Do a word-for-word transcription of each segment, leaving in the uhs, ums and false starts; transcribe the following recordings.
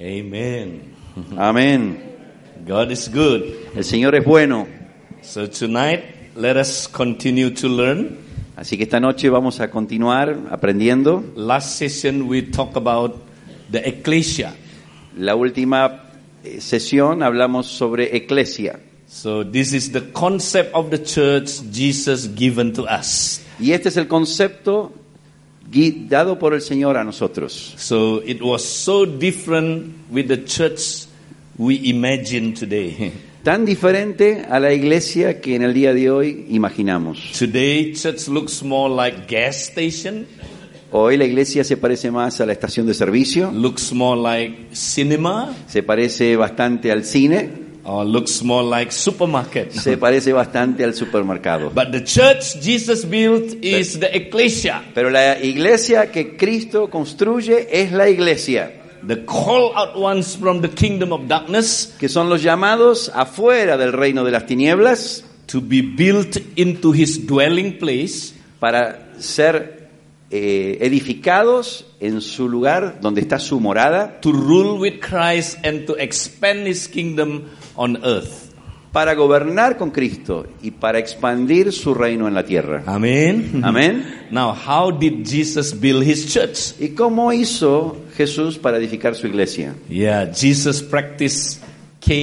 Amen. Amén. God is good. El Señor es bueno. So tonight, let us continue to learn. Así que esta noche vamos a continuar aprendiendo. Last session we talked about the ecclesia. La última eh, sesión hablamos sobre eclesia. So this is the concept of the church Jesus given to us. Y este es el concepto gui- dado por el Señor a nosotros. So it was so different with the church we imagine today. Tan diferente a la iglesia que en el día de hoy imaginamos. Today church looks more like gas station, Hoy la iglesia se parece más a la estación de servicio, looks more like cinema, se parece bastante al cine, or looks more like supermarket. se parece bastante al supermercado. But the church Jesus built is the ecclesia. Pero la iglesia que Cristo construye es la iglesia, The call out ones from the kingdom of darkness que son los llamados afuera del reino de las tinieblas to be built into his dwelling place, para ser eh, edificados en su lugar donde está su morada, to rule with Christ and to expand his kingdom on earth. para gobernar con Cristo y para expandir su reino en la tierra. Amen. Amén. Now, how did Jesus build his church? ¿Y cómo hizo Jesús para edificar su iglesia? Yeah, Jesus practiced K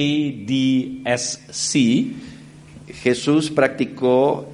D S C, Jesús practicó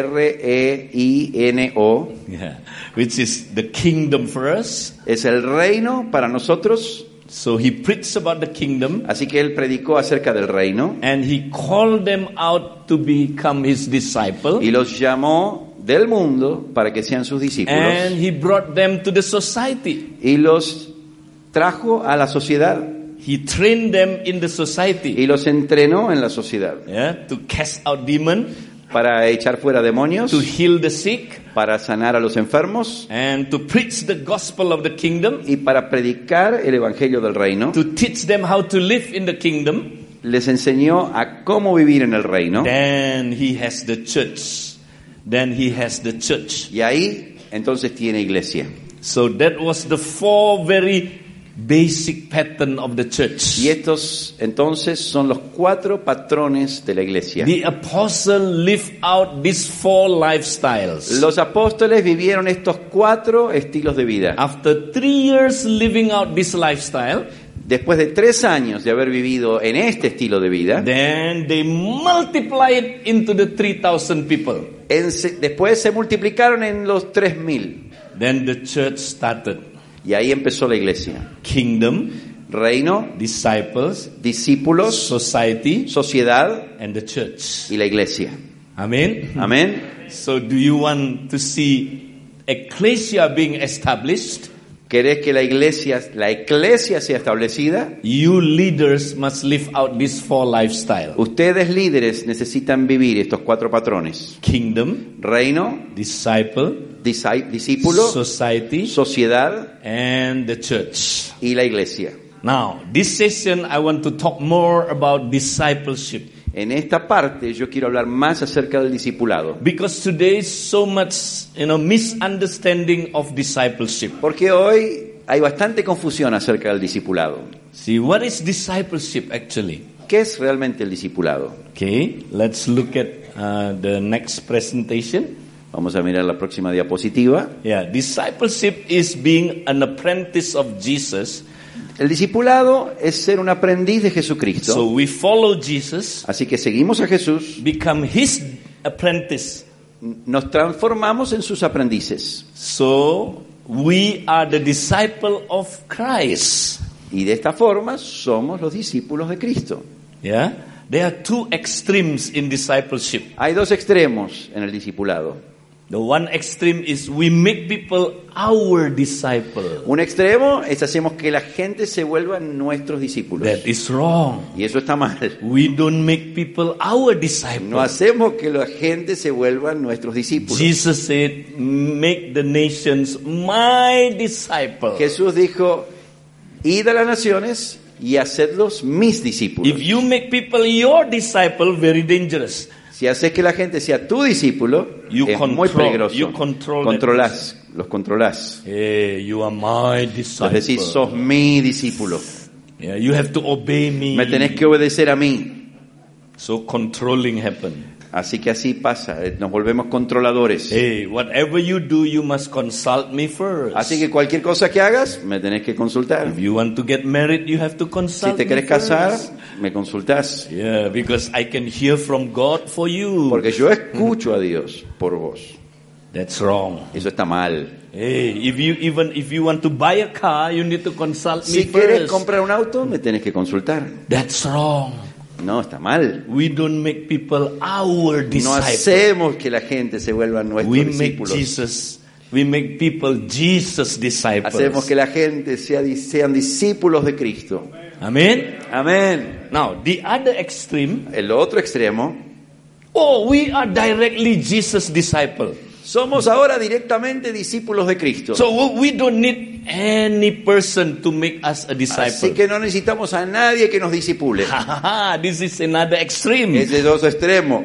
R E I N O, yeah, which is the kingdom for us. es el reino para nosotros, So he preached about the kingdom así que él predicó acerca del reino and he called them out to become his disciple. y los llamó del mundo para que sean sus discípulos And he brought them to the society. y los trajo a la sociedad He trained them in the society, y los entrenó en la sociedad yeah, to cast out demons, para echar fuera demonios, to heal the sick, para sanar a los enfermos and to preach the gospel of the kingdom, y para predicar el evangelio del reino. to teach them how to live in the kingdom. Les enseñó a cómo vivir en el reino Then he has the church. Then he has the church. y ahí entonces tiene iglesia. So that was the four very basic pattern of the church. Y estos entonces son los cuatro patrones de la iglesia. The apostle lived out these four lifestyles. Los apóstoles vivieron estos cuatro estilos de vida. After three years living out this lifestyle, Después de tres años de haber vivido en este estilo de vida, then they multiplied into the three thousand people. en se- después se multiplicaron en los tres mil. Then the church started. Y ahí empezó la iglesia. Kingdom, Reino, disciples, discípulos, society, sociedad and the church. y la iglesia. Amen. Amén. So do you want to see ecclesia being established? ¿Querés que la iglesia, la iglesia sea establecida? You leaders must live out these four lifestyles. Ustedes líderes necesitan vivir estos cuatro patrones. Kingdom, Reino, disciple, disci- discípulo, society, sociedad and the church. y la iglesia. Now, this session I want to talk more about discipleship. En esta parte yo quiero hablar más acerca del discipulado. Because today is so much, you know, misunderstanding of discipleship. Porque hoy hay bastante confusión acerca del discipulado. See, what is discipleship actually? ¿Qué es realmente el discipulado? Okay, let's look at uh, the next presentation. Vamos a mirar la próxima diapositiva. Yeah, discipleship is being an apprentice of Jesus. El discipulado es ser un aprendiz de Jesucristo. So we follow Jesus, Así que seguimos a Jesús, become his apprentice. nos transformamos en sus aprendices. So we are the disciple of Christ. Y de esta forma somos los discípulos de Cristo. Yeah, there are two extremes in discipleship. Hay dos extremos en el discipulado. The one extreme is we make people our disciple. Un extremo es hacemos que la gente se vuelva nuestros discípulos. That is wrong. Y eso está mal. We don't make people our disciple. No hacemos que la gente se vuelva nuestros discípulos. Jesus said, make the nations my disciple. Jesús dijo, id a las naciones y hacedlos mis discípulos. If you make people your disciple, very dangerous. Si haces que la gente sea tu discípulo, You es control- muy peligroso. you control controlás, los controlás. Hey, you are my Es disciple. decir, sos mi discípulo. Yeah, you have to obey me. Me tenés que obedecer a mí. So controlling happen. Así que así pasa, eh, nos volvemos controladores. Hey, whatever you do, you must consult me first. Así que cualquier cosa que hagas, me tenés que consultar. If you want to get married, you have to consult Si te me querés casar, first. me consultás. Yeah, because I can hear from God for you. Porque yo escucho a Dios por vos. That's wrong. Eso está mal. Hey, if you even if you want to buy a car, you need to consult me Si quieres first. comprar un auto, me tenés que consultar. That's wrong. No, está mal. We don't make people our No disciples. hacemos que la gente se vuelva nuestros We make discípulos. Jesus. We make people Jesus disciples. Hacemos que la gente sea, sean discípulos de Cristo. Amen. Amén. Now the other extreme. El otro extremo, Oh, we are directly Jesus disciple. somos ahora directamente discípulos de Cristo. So we don't need any person to make us a Así disciple. que no necesitamos a nadie que nos disipule. This is another extreme. Ese es el otro extremo.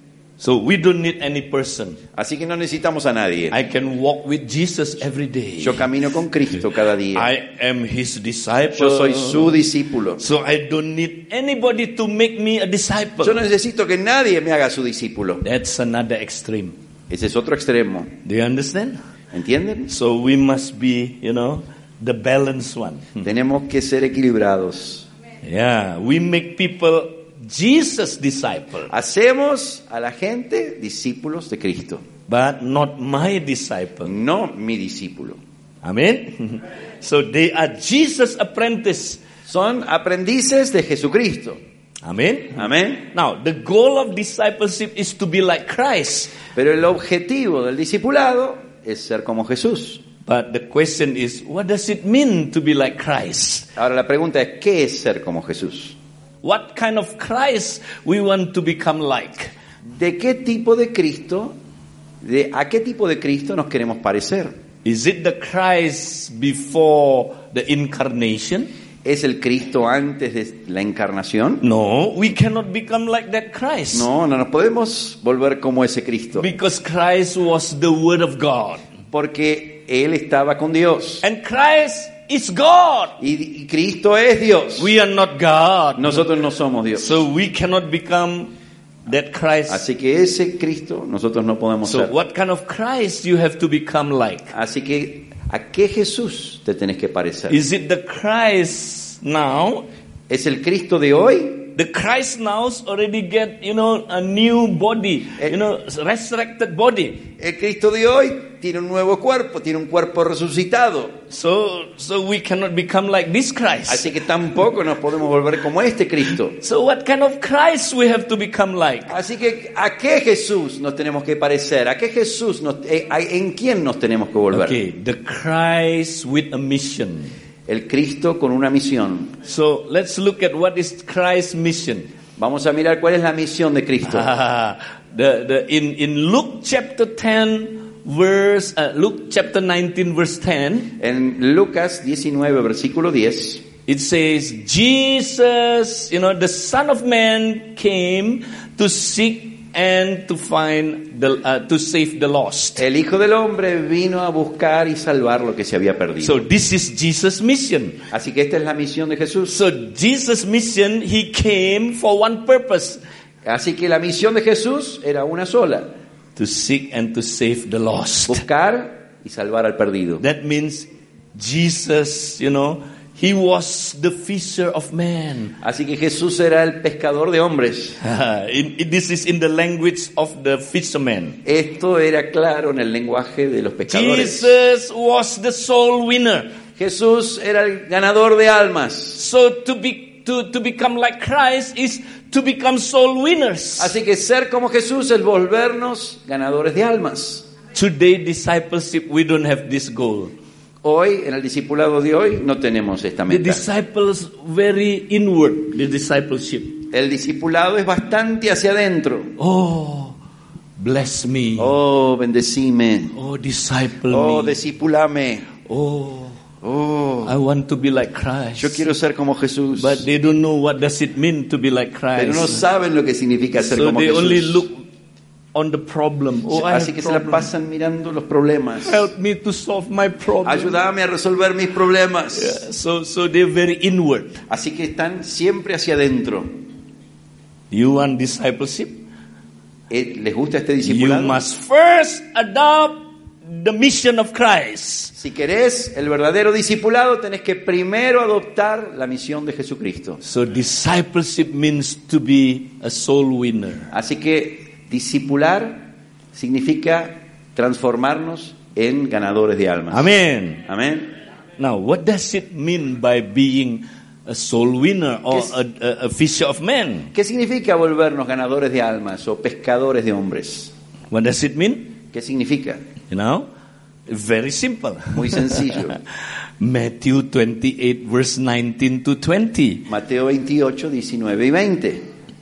So we don't need any person. Así que no necesitamos a nadie. I can walk with Jesus every day. Yo camino con Cristo cada día. I am his disciple. Yo soy su discípulo. So I don't need anybody to make me a disciple. Yo no necesito que nadie me haga su discípulo. That's another extreme. Ese es otro extremo. Do you understand? ¿Entienden? So we must be, you know, the balanced one. Tenemos que ser equilibrados. Yeah, we make people Jesus disciple, Hacemos a la gente discípulos de Cristo, but not my disciple. no mi discípulo. Amen. So they are Jesus apprentice. Son aprendices de Jesucristo. Amen. Amén. Now, the goal of discipleship is to be like Christ. Pero el objetivo del discipulado es ser como Jesús. But the question is, what does it mean to be like Christ? Ahora la pregunta es, ¿qué es ser como Jesús? What kind of Christ we want to become like? ¿De qué tipo de Cristo, de a qué tipo de Cristo nos queremos parecer? Is it the Christ before the incarnation? ¿Es el Cristo antes de la encarnación? No, we cannot become like that Christ. No, no nos podemos volver como ese Cristo. Because Christ was the Word of God. Porque Él estaba con Dios. And Christ is God. Y, y Cristo es Dios. We are not God. Nosotros no somos Dios. So we cannot become that Christ. Así que ese Cristo nosotros no podemos So ser. what kind of Christ you have to become like? Así que, ¿a qué Jesús te tenés que parecer? Is it the Christ now? ¿Es el Cristo de hoy? The Christ now's already get, you know, a new body, you know, resurrected body. El Cristo de hoy tiene un nuevo cuerpo, tiene un cuerpo resucitado. So, so we cannot become like this Christ. Así que tampoco nos podemos volver como este Cristo. So what kind of Christ we have to become like? Así que, ¿a qué Jesús nos tenemos que parecer? ¿A qué Jesús nos, eh, en quién nos tenemos que volver? Okay, the Christ with a mission. El Cristo con una misión. So let's look at what is Christ's mission. Vamos a mirar cuál es la misión de Cristo. Ah, the, the, in, in Luke chapter ten, verse, uh, Luke chapter nineteen, verse ten, En Lucas diecinueve, versículo diez, it says, Jesus, you know, the Son of Man came to seek and to find the, uh, to save the lost. el Hijo del Hombre vino a buscar y salvar lo que se había perdido. So this is Jesus' mission. Así que esta es la misión de Jesús. So Jesus' mission, he came for one purpose, Así que la misión de Jesús era una sola: to seek and to save the lost. buscar y salvar al perdido. That means Jesus, you know, he was the fisher of men. Así que Jesús era el pescador de hombres. in, in- this is in the language of the fishermen. Esto era claro en el lenguaje de los pescadores. Jesus was the soul winner. Jesús era el ganador de almas. So to be to, to become like Christ is to become soul winners. Así que ser como Jesús es volvernos ganadores de almas. Today discipleship, we don't have this goal. Hoy, en el discipulado de hoy, no tenemos esta The meta. disciples very inward, the discipleship. El discipulado es bastante hacia adentro. Oh, bless me. Oh, bendecime. Oh, disciple Oh, me. discipulame. Oh, Oh, I want to be like Christ. yo quiero ser como Jesús. But they don't know what does it mean to be like Christ. Pero no saben lo que significa ser So como they only Jesús. look on the problem. Oh, I Así have que se la problem. pasan mirando los problemas. Help me to solve my problem. Ayúdame a resolver mis problemas. Yeah, so, so they're very inward. Así que están siempre hacia adentro. You want discipleship? Eh, ¿Les gusta este You discipulado? must first adopt the mission of Christ. Si querés el verdadero discipulado, tenés que primero adoptar la misión de Jesucristo. So discipleship means to be a soul winner. Así que discipular significa transformarnos en ganadores de almas. Amen. Amén. Now, what does it mean by being a soul winner or ¿Qué es- a, a, a fisher of men? ¿Qué significa volvernos ganadores de almas o pescadores de hombres? What does it mean? ¿Qué significa? You know, very simple. Muy sencillo. Matthew twenty-eight, verse nineteen to twenty. Mateo veintiocho, diecinueve y veinte.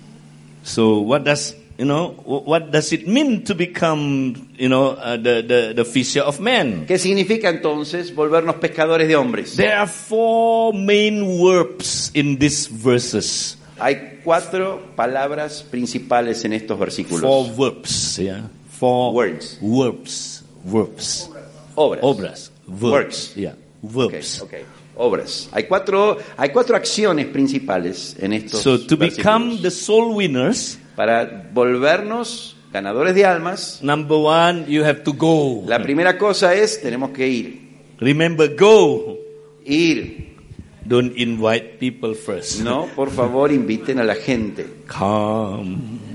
So, what does you know? wh- What does it mean to become, you know, uh, the, the the fisher of men? ¿Qué significa entonces volvernos pescadores de hombres? There are four main verbs in these verses. Hay cuatro palabras principales en estos Four versículos. verbs, yeah. Four Words. verbs, verbs. Obras. Obras, verbs, Works. yeah, Ok, verbs. ok. Obras. Hay cuatro, hay cuatro acciones principales en estos So to become versículos. the soul winners, Para volvernos ganadores de almas, number one, you have to go. la primera cosa es, tenemos que ir. Remember, go. Ir. Don't invite people first. No, por favor, inviten a la gente. Come.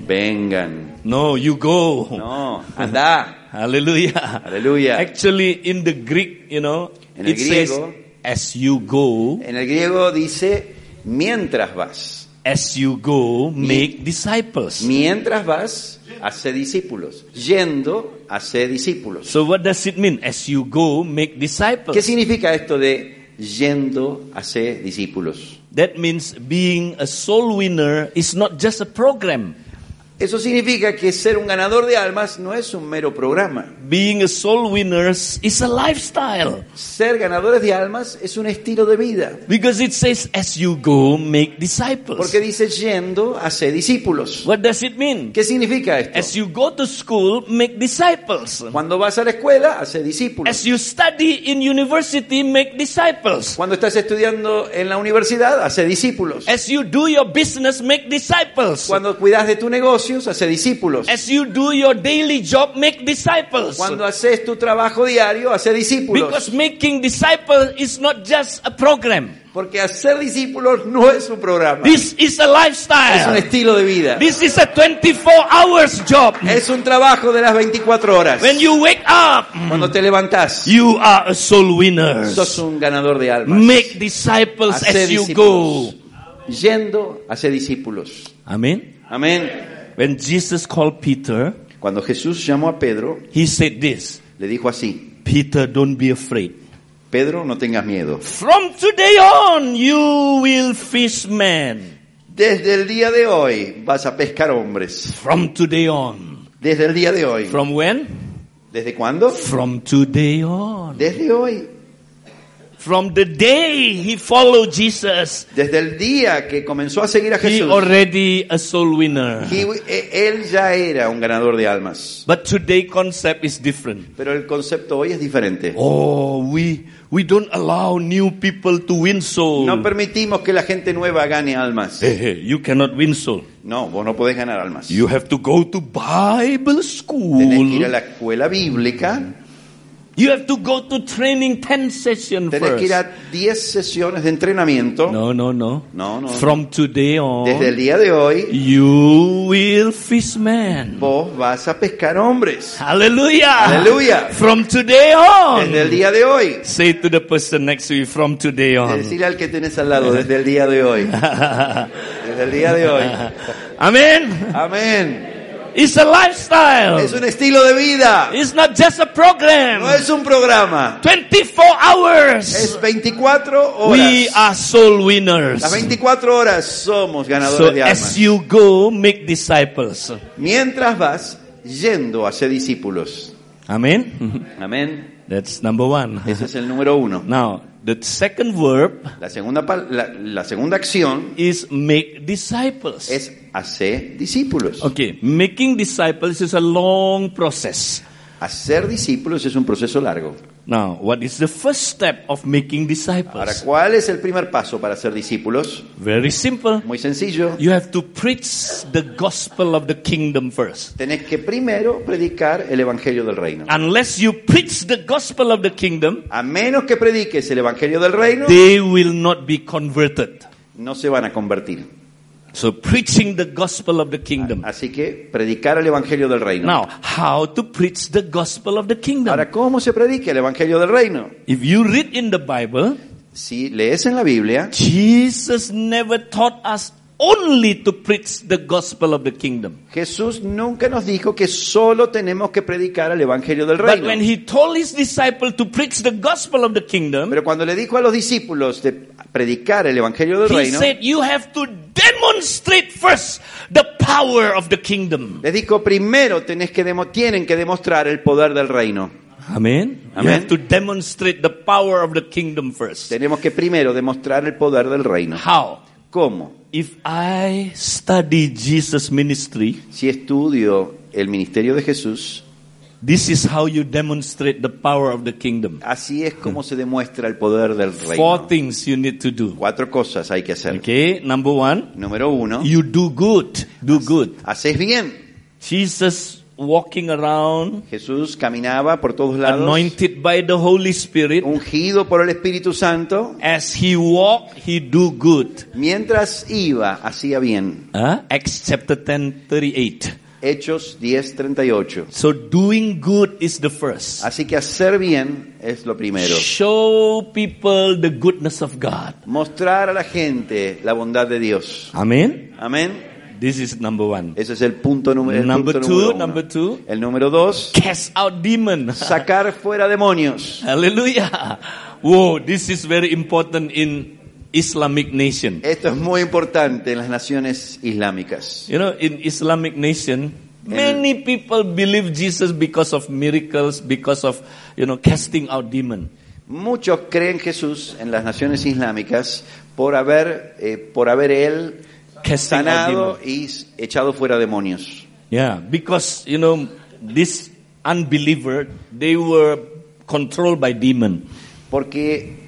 Vengan. No, you go. No, anda. Hallelujah. Aleluya. Actually, in the Greek, you know, En el it says, griego- as you go, En el griego dice, mientras vas. as you go, make disciples. Mientras vas, hace discípulos. Yendo, hace discípulos. So what does it mean? As you go, make ¿Qué disciples. significa esto de yendo, hace discípulos? That means being a soul winner is not just a program. Eso significa que ser un ganador de almas no es un mero programa. Being a soul winner is a lifestyle. Ser ganadores de almas es un estilo de vida. Because it says, as you go, make disciples. Porque dice yendo, hace discípulos. What does it mean? ¿Qué significa esto? As you go to school, make disciples. Cuando vas a la escuela, hace discípulos. As you study in university, make disciples. Cuando estás estudiando en la universidad, hace discípulos. As you do your business, make disciples. Cuando cuidas de tu negocio, hace discípulos. As you do your daily job, make disciples. Cuando haces tu trabajo diario, hace discípulos. Because making disciples is not just a program. Porque hacer discípulos no es un programa. This is a Es un lifestyle. estilo de vida. This is a twenty-four hours job. Es un trabajo de las veinticuatro horas. When you wake up, Cuando te levantás, you are a soul winner. sos un ganador de almas. Make disciples Hace as you go. discípulos. Yendo, hace discípulos. Amen. Amén. When Jesus called Peter, Cuando Jesús llamó a Pedro, he said this, le dijo así: Peter, don't be afraid. Pedro, no tengas miedo. From today on, you will fish men. Desde el día de hoy vas a pescar hombres. From today on. Desde el día de hoy. From when? ¿Desde cuándo? From today on. Desde hoy. From the day he followed Jesus, Desde el día que comenzó a seguir a he Jesús, already a soul winner. he- eh, él ya era un ganador de almas. But today concept is different. Pero el concepto hoy es diferente. Oh, we we don't allow new people to win soul. No permitimos que la gente nueva gane almas. Hey, hey, you cannot win soul. No, vos no podés ganar almas. You have to go to Bible school. Tenés que ir a la escuela bíblica. You have to go to training ten session Tenés que ir first. a diez sesiones de entrenamiento. No, no, no. No, no. From today on, Desde el día de hoy, you will fish men. vos vas a pescar hombres. Hallelujah. Hallelujah. From today on. Desde el día de hoy. Say to the person next to you, from today on. Decirle al que tenés al lado, desde el día de hoy. Desde el día de hoy. Amen. Amén. It's a lifestyle. Es un estilo de vida. It's not just a program. No es un programa. twenty-four hours. Es veinticuatro We horas. are soul winners. Las veinticuatro horas somos So ganadores de as almas. you go, make disciples. Mientras vas yendo a ser discípulos. Amen. Amén. That's number one. Ese es el número uno. Now, the second verb La segunda, pal- la, la segunda acción is make disciples. es hace discípulos. Okay, making disciples is a long process. Hacer discípulos es un proceso largo. Now, what is the first step of making Ahora, disciples? ¿cuál es el primer paso para ser discípulos? Very simple. Muy sencillo. You have to preach the gospel of the kingdom first. Tenés que primero predicar el evangelio del reino. Unless you preach the gospel of the kingdom, A menos que prediques el evangelio del reino, they will not be converted. no se van a convertir. So preaching the gospel of the kingdom. Así que predicar el evangelio del reino. Now, how to preach the gospel of the kingdom? Ahora, ¿cómo se predica el evangelio del reino? If you read in the Bible, Si lees en la Biblia, Jesus never taught us only to preach the gospel of the kingdom. Jesús nunca nos dijo que solo tenemos que predicar el evangelio del But reino. when he told his disciple to preach the gospel of the kingdom, Pero cuando le dijo a los discípulos de predicar el evangelio del he reino, said you have to demonstrate first the power of the kingdom. les dijo primero tenés que demo- tienen que demostrar el poder del reino. Amen. You Amen. have to demonstrate the power of the kingdom first. Tenemos que primero demostrar el poder del reino. How? ¿Cómo? If I study Jesus' ministry, Si estudio el ministerio de Jesús, this is how you demonstrate the power of the kingdom. así es como se demuestra el poder del Four reino. things you need to do. Cuatro cosas hay que hacer. Okay, number one, Número uno, you do good. Do good. haces bien. Jesus walking around, Jesús caminaba por todos lados, anointed by the Holy Spirit. ungido por el Espíritu Santo. As he walked, he do good. Mientras iba, hacía bien. Huh? Acts chapter ten, thirty-eight. Hechos diez treinta y ocho. So doing good is the first. Así que hacer bien es lo primero. Show people the goodness of God. Mostrar a la gente la bondad de Dios. Amen. Amén. This is number one. Ese es el punto, número, el Number punto two, número uno. number two. El número dos, Cast out demons. sacar fuera demonios. Hallelujah. Whoa, this is very important in Islamic nation. Esto es muy importante en las naciones islámicas. You know, in Islamic nation, many people believe Jesus because of miracles, because of, you know, casting out demons. Muchos creen Jesús en las naciones islámicas por haber, eh, por haber él Casting out sanado demons. y echado fuera demonios. Yeah, because, you know, this unbeliever, they were controlled by demon. Porque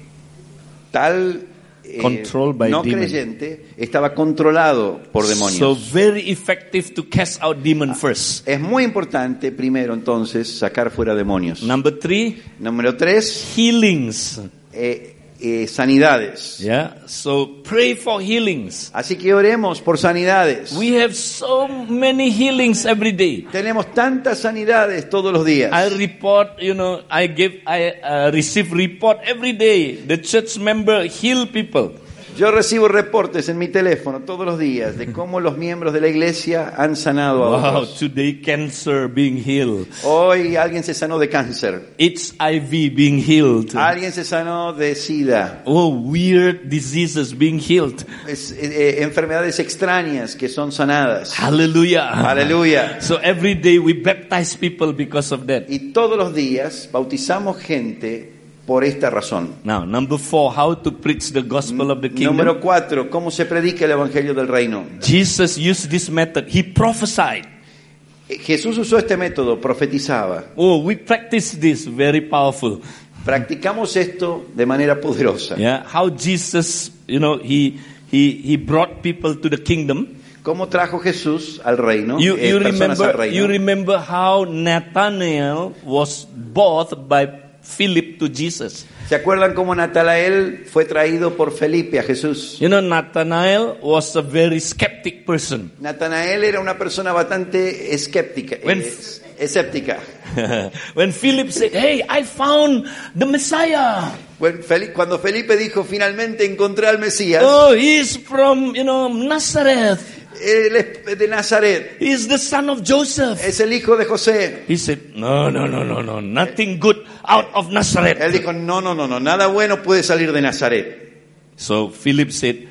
tal eh, Controlled by no demon. creyente estaba controlado por So demonios. very effective to cast out demon first. Es muy importante primero entonces sacar fuera demonios. Number three, Número tres, healings. eh, eh, sanidades. Yeah, so pray for healings. Así que oremos por sanidades. We have so many healings every day. Tenemos tantas sanidades todos los días. I report, you know, I give, I uh, receive report every day. The church member heal people. Yo recibo reportes en mi teléfono todos los días de cómo los miembros de la iglesia han sanado a Wow, otros. today cancer being healed. Hoy alguien se sanó de cáncer. H I V being healed. Alguien se sanó de SIDA. Oh, weird diseases being healed. Es, eh, eh, enfermedades extrañas que son sanadas. Hallelujah. Aleluya. So every day we baptize people because of that. Y todos los días bautizamos gente por esta razón. Now, number four, how to preach the gospel of the kingdom. Número cuatro, ¿cómo se predica el evangelio del reino? Jesus used this method. He prophesied. Jesús usó este método, profetizaba. Oh, we practice this, very powerful. Practicamos esto de manera poderosa. Yeah, how Jesus, you know, he he he brought people to the kingdom. ¿Cómo trajo Jesús al reino? You eh, you personas al remember reino? you remember how Nathanael was bought by Philip to Jesus. ¿Se acuerdan cómo Natanael fue traído por Felipe a Jesús? You know, Nathanael was a very skeptic person. Natanael era una persona bastante escéptica. When- eh, escéptica. When Philip said, "Hey, I found the Messiah. Bueno, Fel- Cuando Felipe dijo, finalmente encontré al Mesías, Oh, he's from, you know, Nazareth. él es de Nazaret, He's the son of Joseph." es el hijo de José. He said, "No, no, no, no, no. Nothing good out of Él Nazareth." dijo, no, no, no, no, nada bueno puede salir de Nazaret. So Philip said,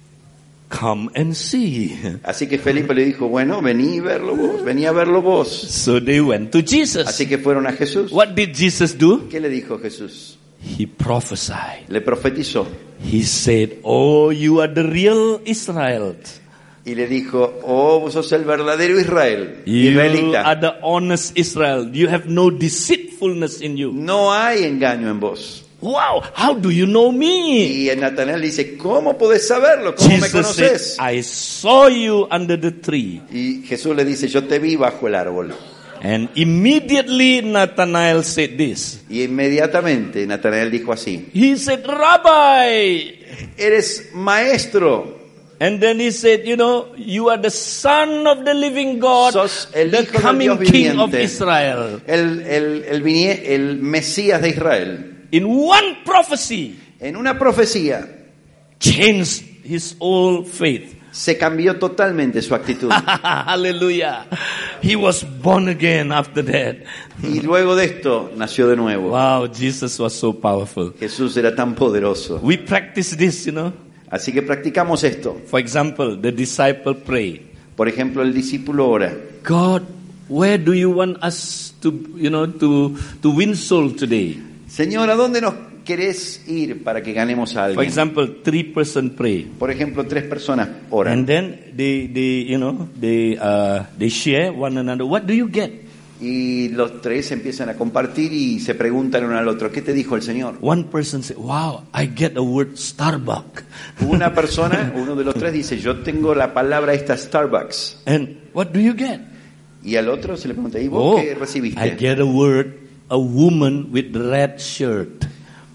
"Come and see." Así que Felipe le dijo, bueno, vení a verlo vos, vení a verlo vos. So they went to Jesus. Así que fueron a Jesús. What did Jesus do? ¿Qué le dijo Jesús? He prophesied. Le profetizó. He said, "Oh, you are the real Israel. Y le dijo, oh, vos sos el verdadero Israel, You israelita. are the honest Israel. You have no deceitfulness in you. No hay engaño en vos. Wow, how do you know me? Y Natanael dice, ¿cómo podés saberlo? ¿Cómo me Jesus conoces? said, I saw you under the tree. Y Jesús le dice, yo te vi bajo el árbol. And immediately Nathanael said this. Y inmediatamente Natanael dijo así, He said, Rabbi. eres maestro, And then he said, you know, you are the son of the living God, sos el the hijo del coming Dios king of viviente, Israel. el, el, el, vinie- el Mesías de Israel. In one prophecy, En una profecía changed his whole faith. se cambió totalmente su actitud. Hallelujah. He was born again after that. Y luego de esto nació de nuevo. Wow, Jesus was so powerful. Jesús era tan poderoso. We practice this, you know. Así que practicamos esto. For example, the disciple pray, Por ejemplo, el discípulo ora, God, where do you want us to, you know, to, to win soul today? Señor, ¿a dónde nos querés ir para que ganemos a For alguien? example, three person pray. Por ejemplo, tres personas oran. And then they, they, you know, they, uh, they share one another. What do you get? Y los tres empiezan a compartir y se preguntan uno al otro, ¿qué te dijo el Señor? One person said, wow, I get the word Starbucks. Una persona, uno de los tres dice, yo tengo la palabra esta Starbucks. And what do you get? Y al otro se le pregunta, ¿y vos Oh, qué I recibiste? get a word, a woman with red shirt.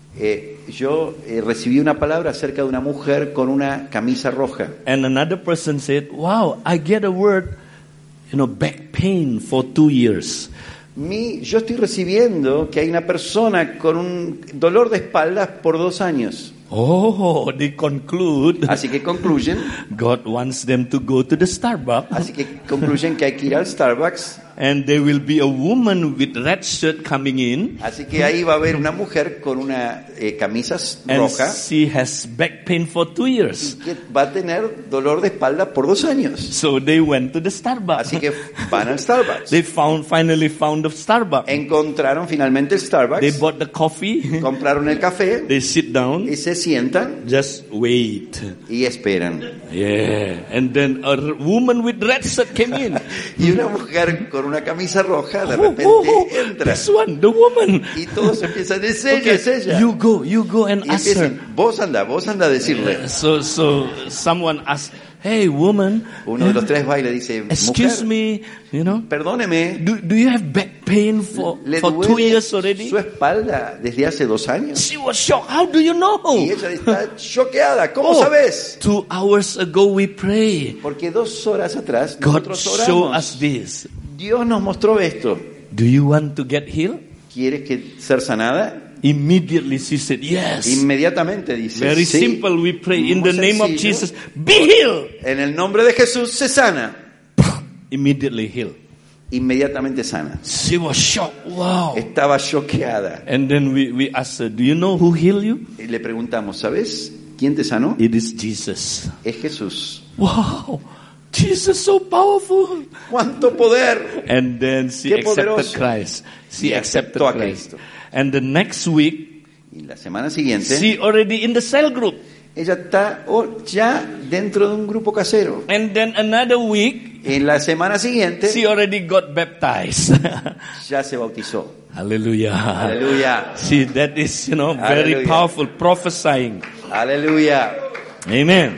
Eh, yo eh, recibí una palabra acerca de una mujer con una camisa roja. And another person said, wow, I get a word, you know, back pain for two years. Mi, yo estoy recibiendo que hay una persona con un dolor de espaldas por dos años. Oh, they conclude Así que concluyen, God wants them to go to the Starbucks así que concluyen que hay que ir al Starbucks. and there will be a woman with red shirt coming in Así que ahí va a haber una mujer con una eh, camisa and roja she has back pain for two years. que va a tener dolor de espalda por dos años. So they went to the Starbucks. Así que van al Starbucks. They found finally found the Starbucks. Encontraron finalmente el They Starbucks, bought the coffee. compraron el café They sit down. y se sientan Just wait. y esperan. Yeah. And then a r- woman with red shirt came in. Y una mujer con una camisa roja de Oh, oh, oh, repente entra. this one, the woman. Y todos empiezan, es ella, es Okay, ella. you go, you go and Y ask her. empiezan, vos anda, vos anda a decirle. So, so someone asked, hey, woman, Uno de los tres va y le dice, excuse mujer, me, you know, perdóneme, do, do you have back pain for, ¿le for two duele years already? su espalda desde hace dos años? She was shocked. How do you know? Y ella está choqueada. ¿Cómo Oh, sabes? two hours ago we pray. Porque dos horas atrás God nosotros show oramos. us this. Dios nos mostró esto. Do you want to get healed? ¿Quieres que ser sanada? Immediately she said, yes. Inmediatamente dice, Very sí. simple. We pray in Muy the name of sencillo. Jesus. Be healed. En el nombre de Jesús se sana. Immediately healed. Inmediatamente sana. She was shocked. Wow. Estaba choqueada. And then we, we asked her, do you know who healed you? Y le preguntamos, ¿sabes quién te sanó? It is Jesus. Es Jesús. Wow. Jesus so powerful. ¡Cuánto poder! And then she Qué accepted poderoso. Christ. She Y accepted aceptó a Christ. Cristo. And the next week, Y la semana siguiente, she already in the cell group. ella está oh, ya dentro de un grupo casero. And then another week, En la semana siguiente, she already got baptized. ya se bautizó. Hallelujah. Aleluya. See, that is, you know, very Hallelujah. powerful prophesying. Aleluya. Amen.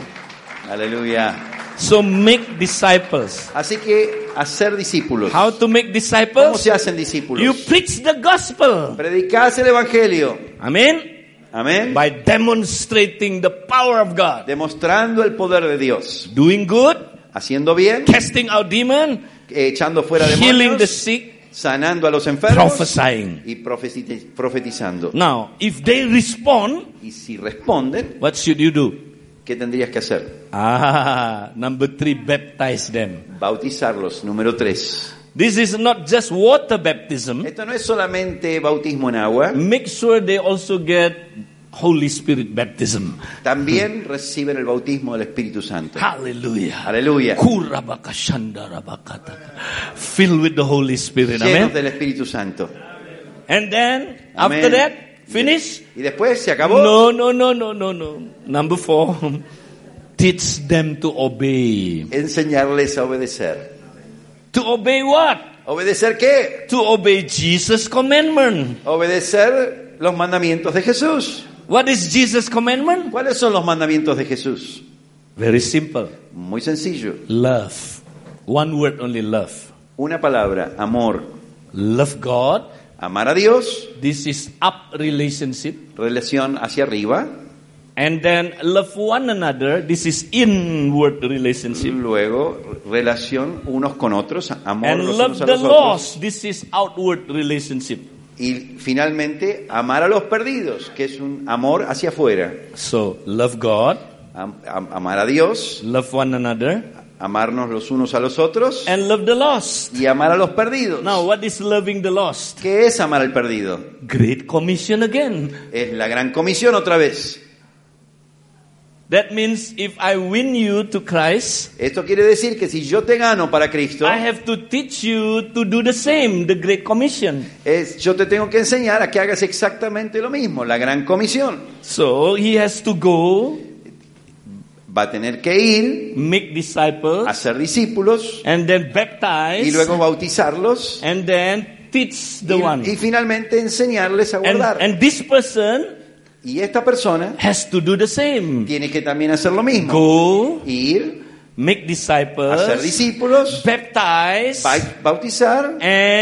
Aleluya. So make disciples. Así que hacer discípulos. How to make ¿Cómo disciples? se hacen discípulos? You preach the gospel. Predicás el evangelio. Amen. Amén. By demonstrating the power of God. Demostrando el poder de Dios. Doing good, Haciendo bien, casting out demons, echando fuera healing the demonios, sick, sanando a los enfermos prophesying. y profeti- profetizando. Now, if they respond, Y si responden, what should you do? ¿qué tendrías que hacer? Ah, number three, baptize them. Bautizarlos. Número tres. This is not just water baptism. Esto no es solamente bautismo en agua, Make sure they also get Holy Spirit baptism. también reciben el bautismo del Espíritu Santo. Hallelujah. Aleluya. Kurabakashandarabakata. Filled with the Holy Spirit. Llenos Amen. del Espíritu Santo. And then, Amen. after that, finish? Y después se acabó. No, no, no, no, no, no. Number four. teach them to obey. Enseñarles a obedecer. To obey what? ¿Obedecer qué? To obey Jesus' commandment. Obedecer los mandamientos de Jesús. What is Jesus' commandment? ¿Cuáles son los mandamientos de Jesús? Very simple. Muy sencillo. Love. One word only, love. Una palabra, amor. Love God. Amar a Dios. This is up relationship. Relación hacia arriba. And then love one another. This is inward relationship. Luego, relación unos con otros. Amor And los love unos a the los otros. lost. This is outward relationship. Y finalmente, amar a los perdidos, que es un amor hacia afuera. So, love God. Am- am- amar a Dios, Love one another. amarnos los unos a los otros And love the lost. y amar a los perdidos. Now, what is loving the lost? ¿Qué es amar al perdido? Great Commission again. Es la gran comisión otra vez. That means if I win you to Christ, Esto quiere decir que si yo te gano para Cristo, I have to teach you to do the same, the Great Commission. es, yo te tengo que enseñar a que hagas exactamente lo mismo, la gran comisión. So he has to go, Va a tener que ir make disciples, a ser discípulos and then baptize, y luego bautizarlos and then teach the y, one. y finalmente enseñarles a And, guardar. and this person Y esta persona has to do the same. tiene que también hacer lo mismo. Go, Ir make a ser disciples, discípulos, baptize, ba- bautizar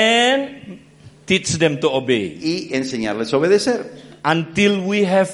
and teach them to obey. y enseñarles a obedecer. Until we have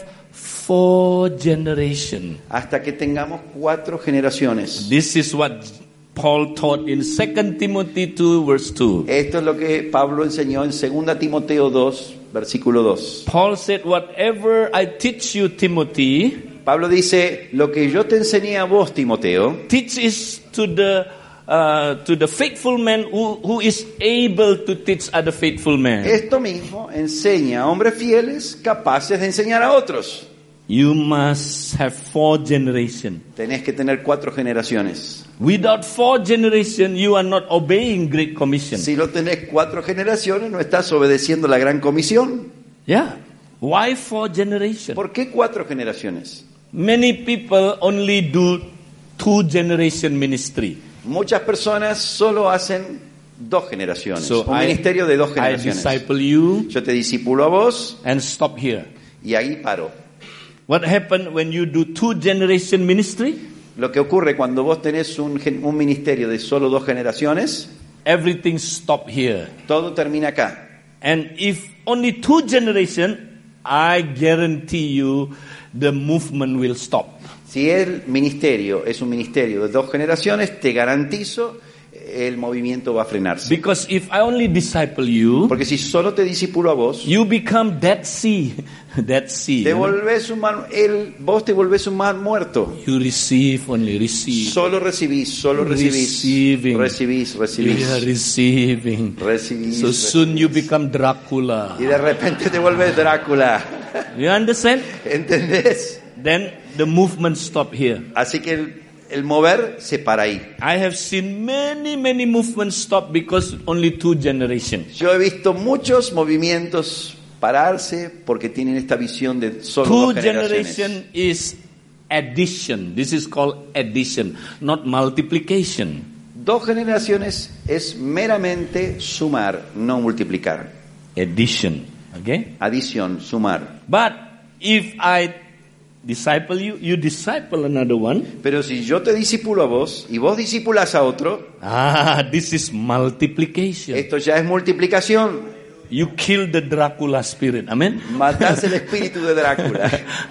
four generations. Hasta que tengamos cuatro generaciones. This is what Paul taught in Second Timothy two verse two. Esto es lo que Pablo enseñó en segunda Timoteo dos, versículo dos. Paul said, whatever I teach you, Timothy, Pablo dice, lo que yo te enseñé a vos, Timoteo, teach is to the uh, to the faithful man who, who is able to teach other faithful men. esto mismo enseña a hombres fieles capaces de enseñar a otros. You must have four generations. Tenés que tener cuatro generaciones. Without four generations, you are not obeying Great Commission. Si no tenés cuatro generaciones, no estás obedeciendo la gran comisión. Yeah. Why four generations? ¿Por qué cuatro generaciones? Many people only do two generation ministry. Muchas personas solo hacen dos generaciones. So un I, ministerio de dos I generaciones. disciple you Yo te discipulo a vos and stop here. y ahí paro. What happened when you do two generation ministry? Lo que ocurre cuando vos tenés un, gen- un ministerio de solo dos generaciones, Everything stop here. todo termina acá. And if only two generation, I guarantee you the movement will stop. Si el ministerio es un ministerio de dos generaciones, te garantizo el movimiento va a frenarse. Because if I only disciple you, Porque si solo te discipulo a vos, you become Dead Sea. Dead Sea. te you know? volvés un mar, el, vos te volvés un mar muerto. You receive, only receive. Solo recibís, solo recibís, Receiving. recibís, recibís, You are receiving. recibís. So soon you recibís. become Dracula. Y de repente te vuelves Drácula. You understand? ¿Entendés? Then the movement stop here. Así que el, el mover se para ahí. I have seen many, many movements stop because only two generations. Yo he visto muchos movimientos pararse porque tienen esta visión de solo Two dos generaciones. generation is addition. This is called addition, not multiplication. Dos generaciones es meramente sumar, no multiplicar. Addition. Okay? Adición, sumar. But if I disciple you, you disciple another one. Pero si yo te discipulo a vos y vos discipulas a otro, Ah, this is multiplication. esto ya es multiplicación. You kill the Dracula spirit. Amen? Matás el espíritu de Drácula.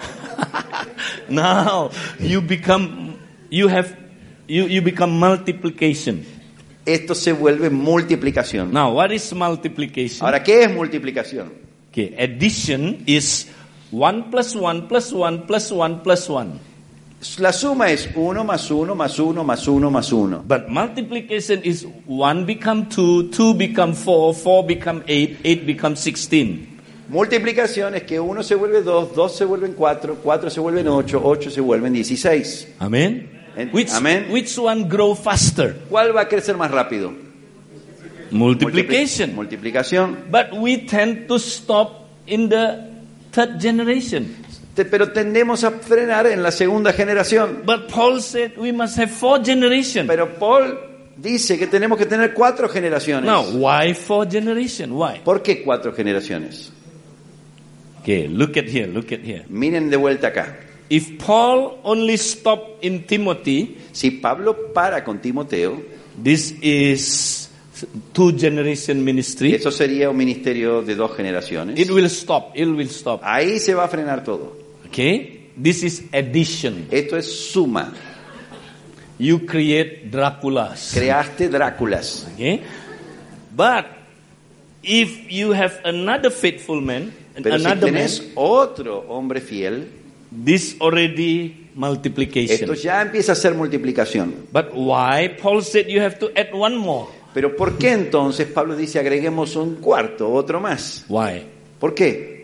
Now you become, you have, you, you become multiplication. Esto se vuelve multiplicación. Now, what is multiplication? Ahora, ¿qué es multiplicación? Okay, addition is one plus one plus one plus one plus one. La suma es uno más uno más uno más uno más uno. But multiplication is one become two, two become four, four become eight, eight become sixteen. Multiplicación es que uno se vuelve dos, dos se vuelven cuatro, cuatro se vuelven ocho, ocho se vuelven dieciséis. Amen? En- Which, Amen. which one grow faster? ¿Cuál va a crecer más rápido? Multiplication. Multipli- Multiplicación. But we tend to stop in the third generation. Te- pero tendemos a frenar en la segunda generación. But Paul said we must have four generations. Pero Paul dice que tenemos que tener cuatro generaciones. Now, why four generations? Why? ¿Por qué cuatro generaciones? Okay, look at here, look at here. Miren de vuelta acá. If Paul only stopped in Timothy, Si Pablo para con Timoteo, this is two generation ministry. eso sería un ministerio de dos generaciones. It will stop, it will stop. Ahí se va a frenar todo. Okay? This is addition. Esto es suma. You create Draculas. Creaste Dráculas. Okay? But if you have another faithful man, Pero si another man, tenés otro hombre fiel, this already multiplication. esto ya empieza a ser multiplicación. But why Paul said you have to add one more? Pero ¿por qué entonces Pablo dice agreguemos un cuarto, otro más? Why? ¿Por qué?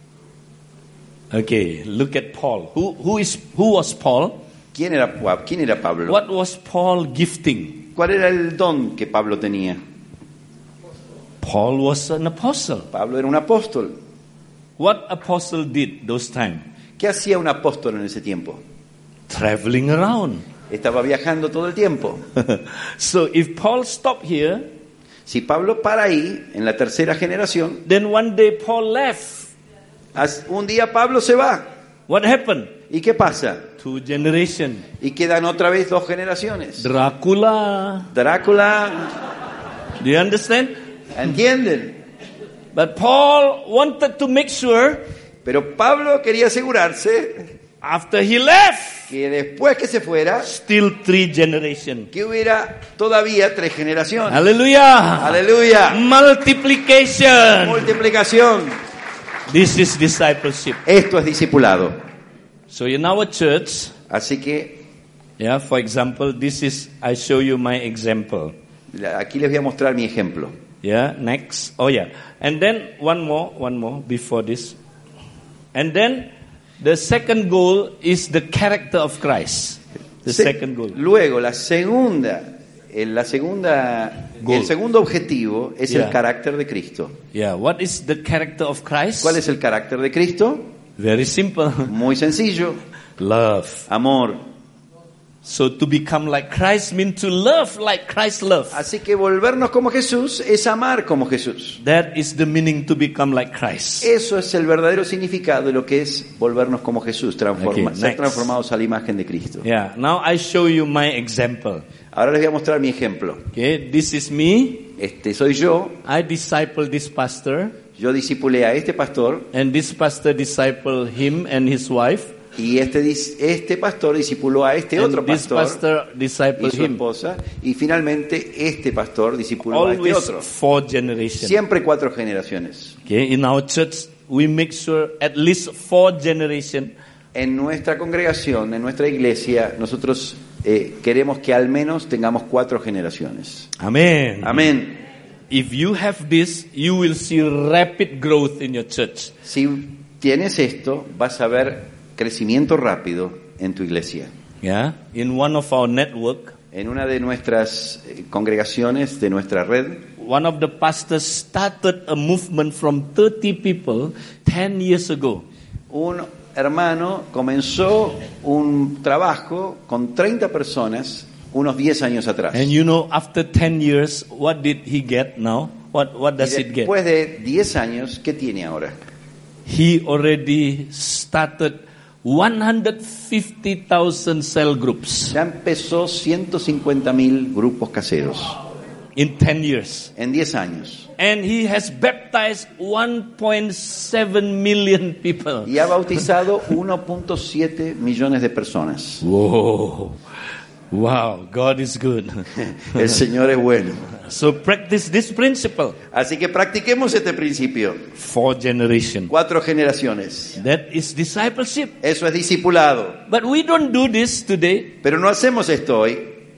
Okay, look at Paul. Who who is who was Paul? ¿Quién era, quién era Pablo? What was Paul gifting? ¿Cuál era el don que Pablo tenía? Paul was an apostle. Pablo era un apóstol. What apostle did those time? ¿Qué hacía un apóstol en ese tiempo? Traveling around. Estaba viajando todo el tiempo. So if Paul stopped here, Si Pablo para ahí, en la tercera generación, then one day Paul left. as- un día Pablo se va. What happened? ¿Y qué pasa? Two generations. Y quedan otra vez dos generaciones. Dracula. Drácula, Do you understand? ¿entienden? But Paul wanted to make sure Pero Pablo quería asegurarse after he left, que después que se fuera, still three generations. que hubiera todavía tres generaciones. Hallelujah. Aleluya. Multiplication. Multiplicación. This is discipleship. Esto es discipulado. So in our church, Así que yeah, for example, this is, I show you my example. la- aquí les voy a mostrar mi ejemplo. Yeah, next. Oh yeah. And then one more, one more before this. And then the second goal is the character of Christ. The Se- second goal. Luego, la segunda, eh, la segunda, Goal. el segundo objetivo es Yeah. el carácter de Cristo. Yeah, what is the character of Christ? ¿Cuál es el carácter de Cristo? Very simple. Muy sencillo, Love. amor. So to become like Christ means to love like Christ loved. Así que volvernos como Jesús es amar como Jesús. That is the meaning to become like Christ. Eso es el verdadero significado de lo que es volvernos como Jesús, transforma- Okay, ser next. transformados a la imagen de Cristo. Yeah, now I show you my example. Ahora les voy a mostrar mi ejemplo. Okay, this is me. Este soy yo, I disciple this pastor, yo discipulé a este pastor and this pastor disciple him and his wife, y este, dis- este pastor discipuló a este otro and this pastor pastor disciple y su him. esposa, y finalmente este pastor discipuló a este Always otro. four generations. Siempre cuatro generaciones. Okay, in our church we make sure at least four generations. En nuestra congregación, en nuestra iglesia, nosotros eh, queremos que al menos tengamos cuatro generaciones. Amen. Amén. If you have this, you will see rapid growth in your church. Si tienes esto, vas a ver crecimiento rápido en tu iglesia. Yeah. In one of our network, En una de nuestras eh, congregaciones, de nuestra red, one of the pastors started a movement from thirty people ten years ago. un hermano comenzó un trabajo con treinta personas unos diez años atrás. And you know, after ten years, what did he get now? What what Y does it get? después de diez años, ¿qué tiene ahora? He already started one hundred fifty thousand cell groups Ya empezó ciento cincuenta mil grupos caseros in ten years. en diez años. And he has baptized one point seven million people. Y ha bautizado uno punto siete millones de personas. Whoa. Wow, God is good. El Señor es bueno. So practice this principle. Así que practiquemos este principio. Four generation. Cuatro generaciones. That is discipleship. Eso es discipulado. But we don't do this today. Pero no hacemos esto hoy.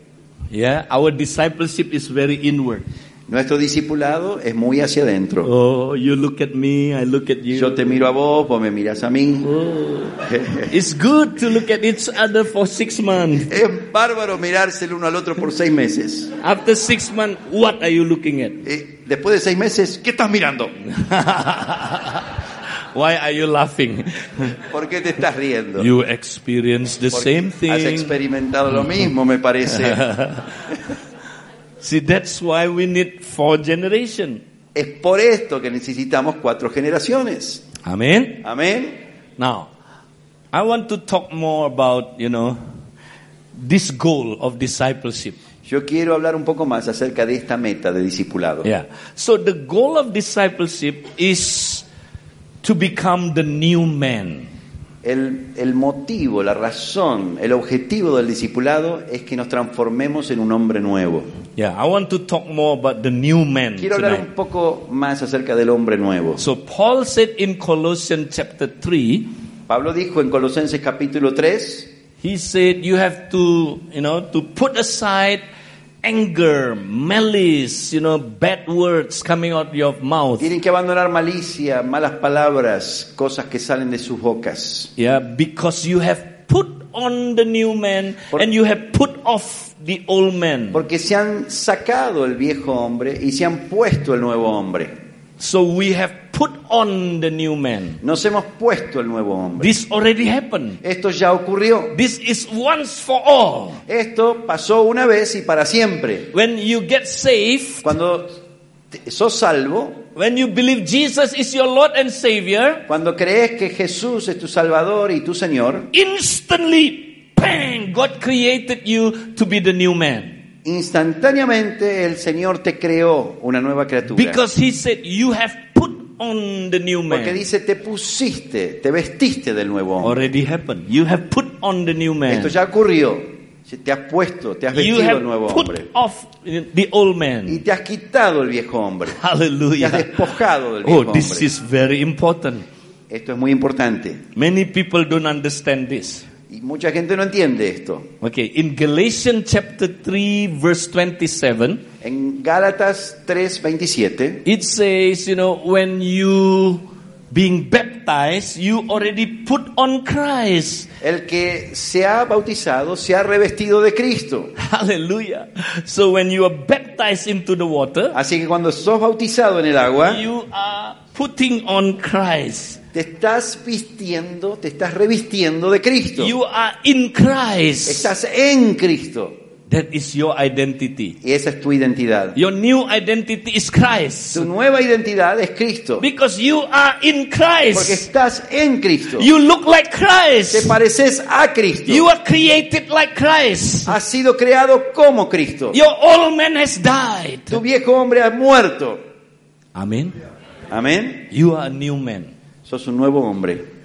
Yeah, our discipleship is very inward. Nuestro discipulado es muy hacia adentro. Oh, you look at me, I look at you. Yo te miro a vos, vos me miras a mí. Oh. It's good to look at each other for six months. Es bárbaro mirarse el uno al otro por seis meses. After six months, what are you looking at? Eh, después de seis meses, ¿qué estás mirando? Why are you laughing? ¿Por qué te estás riendo? You experience the Porque same thing. has experimentado lo mismo, me parece. See, that's why we need four generations. Es por esto que necesitamos cuatro generaciones. Amen. Amén. Now, I want to talk more about, you know, this goal of discipleship. Yo quiero hablar un poco más acerca de esta meta de discipulado. Yeah. So the goal of discipleship is to become the new man. El, el motivo, la razón, el objetivo del discipulado es que nos transformemos en un hombre nuevo. Yeah, I want to talk more about the new man Quiero hablar tonight. un poco más acerca del hombre nuevo. So Paul said in Colossians chapter three, Pablo dijo en Colosenses capítulo tres, he said you have to, you know, to put aside anger, malice, you know, bad words coming out of your mouth. tienen que abandonar malicia, malas palabras, cosas que salen de sus bocas. Yeah, because you have put on the new man Por- and you have put off the old man. Porque se han sacado el viejo hombre y se han puesto el nuevo hombre. So we have put on the new man. Nos hemos puesto el nuevo hombre. This already happened. Esto ya ocurrió. This is once for all. Esto pasó una vez y para siempre. When you get saved, Cuando te- sos salvo, when you believe Jesus is your Lord and Savior, cuando crees que Jesús es tu Salvador y tu Señor, instantly, bang, God created you to be the new man. instantáneamente el Señor te creó una nueva criatura. Because He said, you have put on the new Porque man. dice, te pusiste, te vestiste del nuevo hombre. Already happened. You have put on the new man. Esto ya ocurrió. Te has puesto, te has You vestido have el nuevo put hombre. off the old Y man. te has quitado el viejo hombre. Te has Hallelujah. despojado del viejo Oh, this hombre. is very important. Esto es muy importante. Many people don't understand this. Y mucha gente no entiende esto. Okay, in Galatians chapter three, verse twenty-seven, En Gálatas tres veintisiete it says, you know, when you being baptized, you already put on Christ. el que se ha bautizado se ha revestido de Cristo. Hallelujah. So when you are baptized into the water, Así que cuando sos bautizado en el agua, you are putting on Christ. te estás vistiendo, te estás revistiendo de Cristo. You are in Christ. Estás en Cristo. That is your identity. Y esa es tu identidad. Your new identity is Christ. Tu nueva identidad es Cristo. Because you are in Porque Christ. estás en Cristo. You look like Te Christ. pareces a Cristo. You are created like Christ. Has sido creado como Cristo. Your old man has died. Tu viejo hombre ha muerto. Amen. Amén. You are a new man. Sos un nuevo hombre.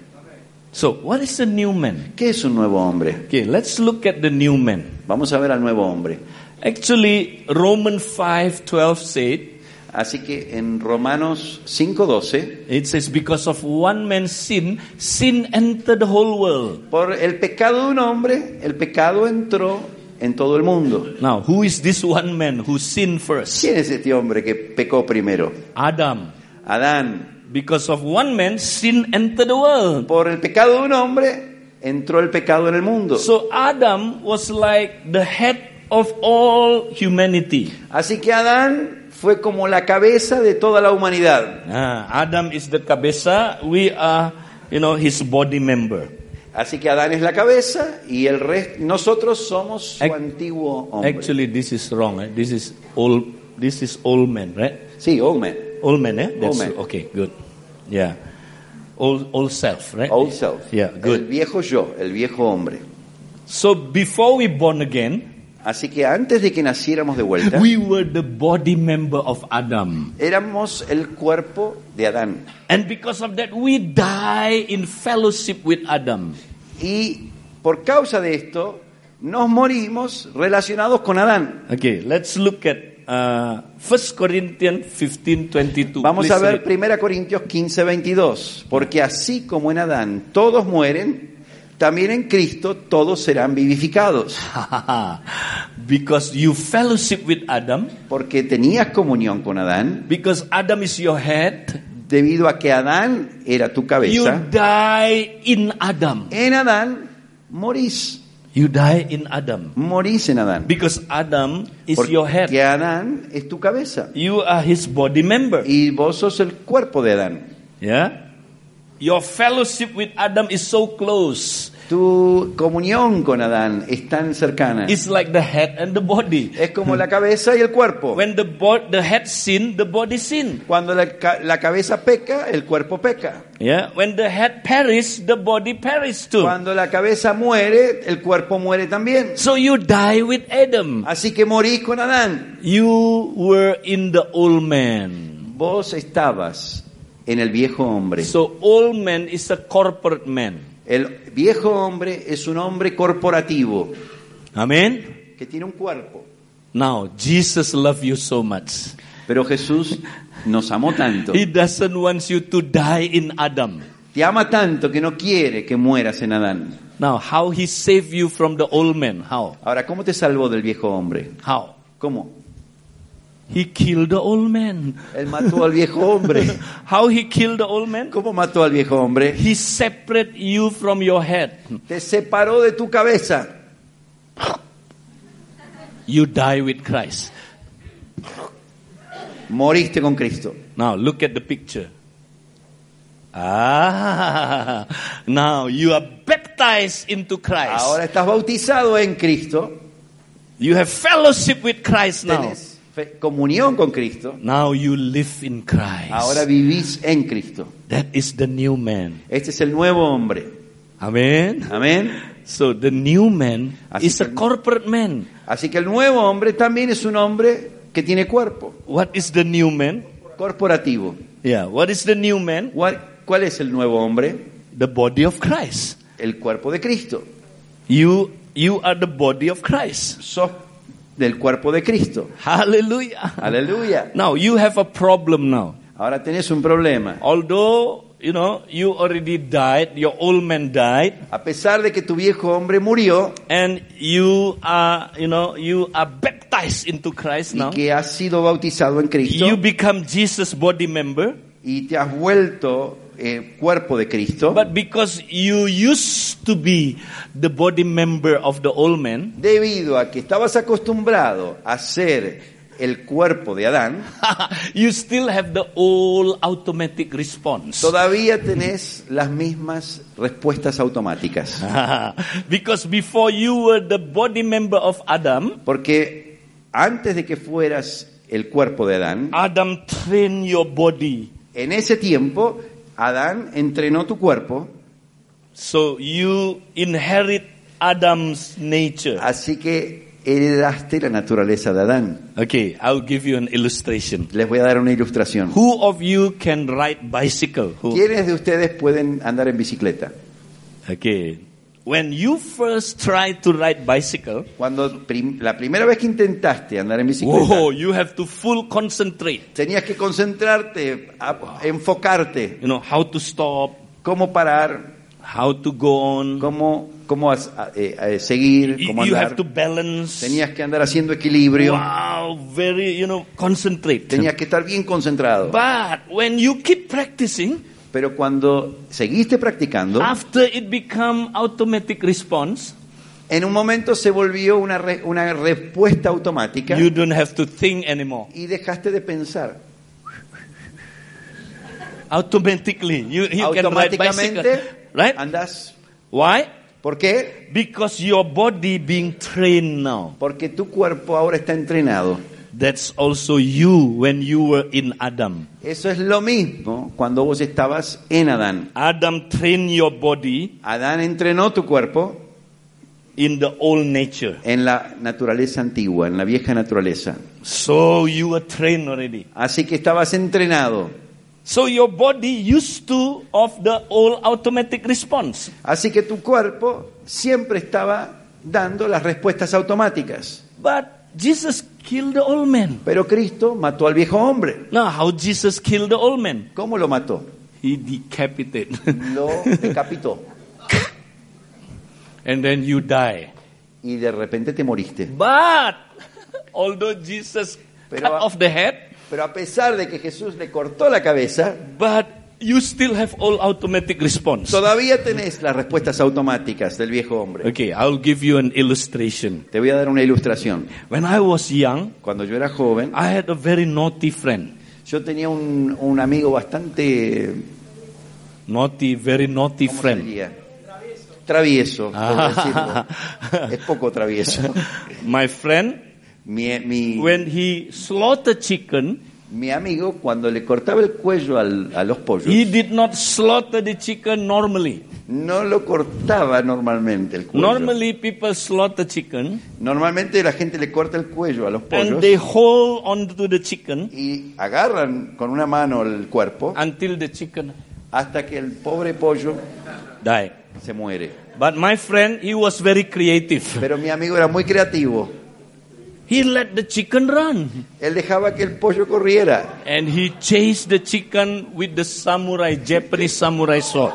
So, what is a new man? ¿Qué es un nuevo hombre? Okay, let's look at the new man. Vamos a ver al nuevo hombre. Actually, Romans five twelve said, Así que en Romanos cinco doce, it says, because of one man's sin, sin entered the whole world. por el pecado de un hombre, el pecado entró en todo el mundo. Now, who is this one man who sinned first? ¿Quién es este hombre que pecó primero? Adam. Adán. Because of one man, sin entered the world. Por el pecado de un hombre, entró el pecado en el mundo. So Adam was like the head of all humanity. Así que Adán fue como la cabeza de toda la humanidad. Ah, Adam is the cabeza. We are, you know, his body member. Así que Adán es la cabeza y el resto, nosotros somos su Ac- antiguo hombre. Actually, this is wrong. Eh? This is old. This is old man, right? Sí, old man, Old man, eh? That's man. okay. Good. Yeah. Old, old self, right? old self. Yeah, El good. viejo yo, el viejo hombre. So before we born again, Así que antes de que naciéramos de vuelta, we were the body member of Adam. éramos el cuerpo de Adán. And because of that, we die in fellowship with Adam. Y por causa de esto, nos morimos relacionados con Adán. Okay, let's look at uh, First Corinthians fifteen twenty-two. Vamos Please a ver read. primera Corintios quince veintidós. Porque así como en Adán todos mueren, también en Cristo todos serán vivificados. Because you fellowship with Adam, Porque tenías comunión con Adán, because Adam is your head, debido a que Adán era tu you cabeza. die in Adam. En Adán morís. You die in Adam. Morís en Adán. Because Adam is your head. Porque Adán es tu cabeza. You are his body member. Y vos sos el cuerpo de Adán. Yeah? Your fellowship with Adam is so close. Tu comunión con Adán es tan cercana. It's like the head and the body. Es como la cabeza y el cuerpo. When the bo- the head sin, the body sin. Cuando la, ca- la cabeza peca, el cuerpo peca. Yeah. When the head perish, the body perish too. Cuando la cabeza muere, el cuerpo muere también. So you die with Adam. Así que morís con Adán. You were in the old man. Vos estabas en el viejo hombre. So old man is a corporate man. El viejo hombre es un hombre corporativo Amen. que tiene un cuerpo. Now Jesus loves you so much. Pero Jesús nos amó tanto. He doesn't want you to die in Adam. Te ama tanto que no quiere que mueras en Adán. Now, how he saved you from the old man? How? Ahora, ¿cómo te salvó del viejo hombre? How? ¿Cómo? He killed the old man. Él mató al viejo hombre. How he killed the old man? ¿Cómo mató al viejo hombre? He separated you from your head. Te separó de tu cabeza. You die with Christ. Moriste con Cristo. Now, look at the picture. Ah, now you are baptized into Christ. Ahora estás bautizado en Cristo. You have fellowship with Christ now. Tenés fe- comunión con Cristo. Now you live in Christ. Ahora vivís en Cristo. That is the new man. Este es el nuevo hombre. Amen. Amén. So the new man Así is que- a corporate man. Así que el nuevo hombre también es un hombre que tiene cuerpo. What is the new man? Corporativo. Yeah, what is the new man? ¿Cuál, cuál es el nuevo hombre? The body of Christ. El cuerpo de Cristo. You you are the body of Christ. Sos del cuerpo de Cristo. Hallelujah. Aleluya. Now you have a problem now. Ahora tenés un problema. Although, you know, you already died, your old man died, A pesar de que tu viejo hombre murió and you are, you know, you are baptized into Christ y now. que has sido bautizado en Cristo You become Jesus' body member, y te has vuelto eh, cuerpo de Cristo, but because you used to be the body member of the old man, debido a que estabas acostumbrado a ser el cuerpo de Adán, you still have the old automatic response. todavía tenés las mismas respuestas automáticas. Because before you were the body member of Adam, Porque antes de que fueras el cuerpo de Adán, Adam trained your body. en ese tiempo, Adán entrenó tu cuerpo, So you inherit Adam's nature. así que heredaste la naturaleza de Adán. Okay, I'll give you an illustration. Les voy a dar una ilustración. Who of you can ride bicycle? Who? ¿Quiénes de ustedes pueden andar en bicicleta? Okay. When you first try to ride bicycle, Cuando prim- la primera vez que intentaste andar en bicicleta, whoa, you have to full concentrate. tenías que concentrarte, a- enfocarte, You know, how to stop, cómo parar, how to go on. cómo, cómo as- a- eh, eh, seguir, You, cómo you andar. have to balance. Tenías que andar haciendo equilibrio, Wow, very, you know, concentrate. tenías que estar bien concentrado. But when you keep practicing, Pero cuando seguiste practicando, after it become automatic response, en un momento se volvió una, re- una respuesta automática you don't have to think anymore. y dejaste de pensar. Automatically, you, you can ride bicycle, Automáticamente right? andas. Why? ¿Por qué? Because your body being trained now. Porque tu cuerpo ahora está entrenado. That's also you when you were in Adam. Eso es lo mismo cuando vos estabas en Adán. Adam trained your body Adán entrenó tu cuerpo in the old nature. en la naturaleza antigua, en la vieja naturaleza. So you were trained already. Así que estabas entrenado. So your body used to of the old automatic response. Así que tu cuerpo siempre estaba dando las respuestas automáticas. But Jesus killed the old man. Pero Cristo mató al viejo hombre. Now, how Jesus killed the old man? ¿Cómo lo mató? He decapitated. Lo decapitó. And then you die. Y de repente te moriste. But although Jesus Pero- cut off the head, Pero a pesar de que Jesús le cortó la cabeza, but you still have all automatic response. todavía tenés las respuestas automáticas del viejo hombre. Okay, I'll give you an illustration. Te voy a dar una ilustración. When I was young, Cuando yo era joven, I had a very naughty friend. yo tenía un, un amigo bastante Naughty, very naughty ¿Cómo se friend. diría? Travieso, por Ah. decirlo. Es poco travieso. My friend, Mi, mi, when he slaughtered chicken, mi amigo, cuando le cortaba el cuello al- a los pollos, he did not slaughter the chicken normally. no lo cortaba normalmente el cuello. Normally, people slaughter chicken Normalmente la gente le corta el cuello a los and pollos they hold onto the chicken y agarran con una mano el cuerpo until the chicken hasta que el pobre pollo die. se muere. But my friend, he was very creative. Pero mi amigo era muy creativo. He let the chicken run Él dejaba que el pollo corriera and he chased the chicken with the samurai, Japanese samurai sword.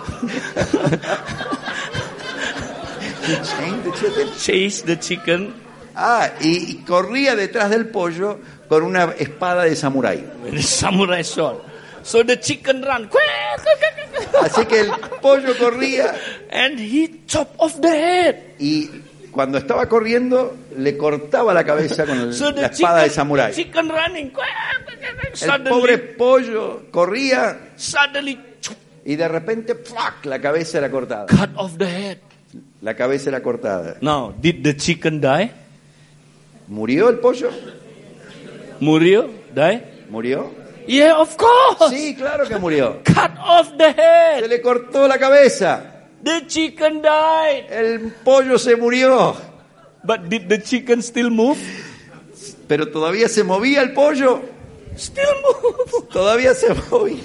Chased the chicken Ah, y, y corría detrás del pollo con una espada de samurái. with the samurai sword. So the chicken ran. Así que el pollo corría And he chopped off the head. y cuando estaba corriendo le cortaba la cabeza con el- So the la espada de chicken, samurái. the chicken running. El pobre Suddenly, pollo corría suddenly y de repente ¡plac! La cabeza era cortada. cut off the head. La cabeza era cortada. Now, did the chicken die? ¿Murió el pollo? Murió? Die? ¿Murió? Yeah, of course. Sí, claro que murió. Cut off the Se head. le cortó la cabeza. The chicken died. El pollo se murió. But did the chicken still move? Pero todavía se movía el pollo. Still move. Todavía se movía.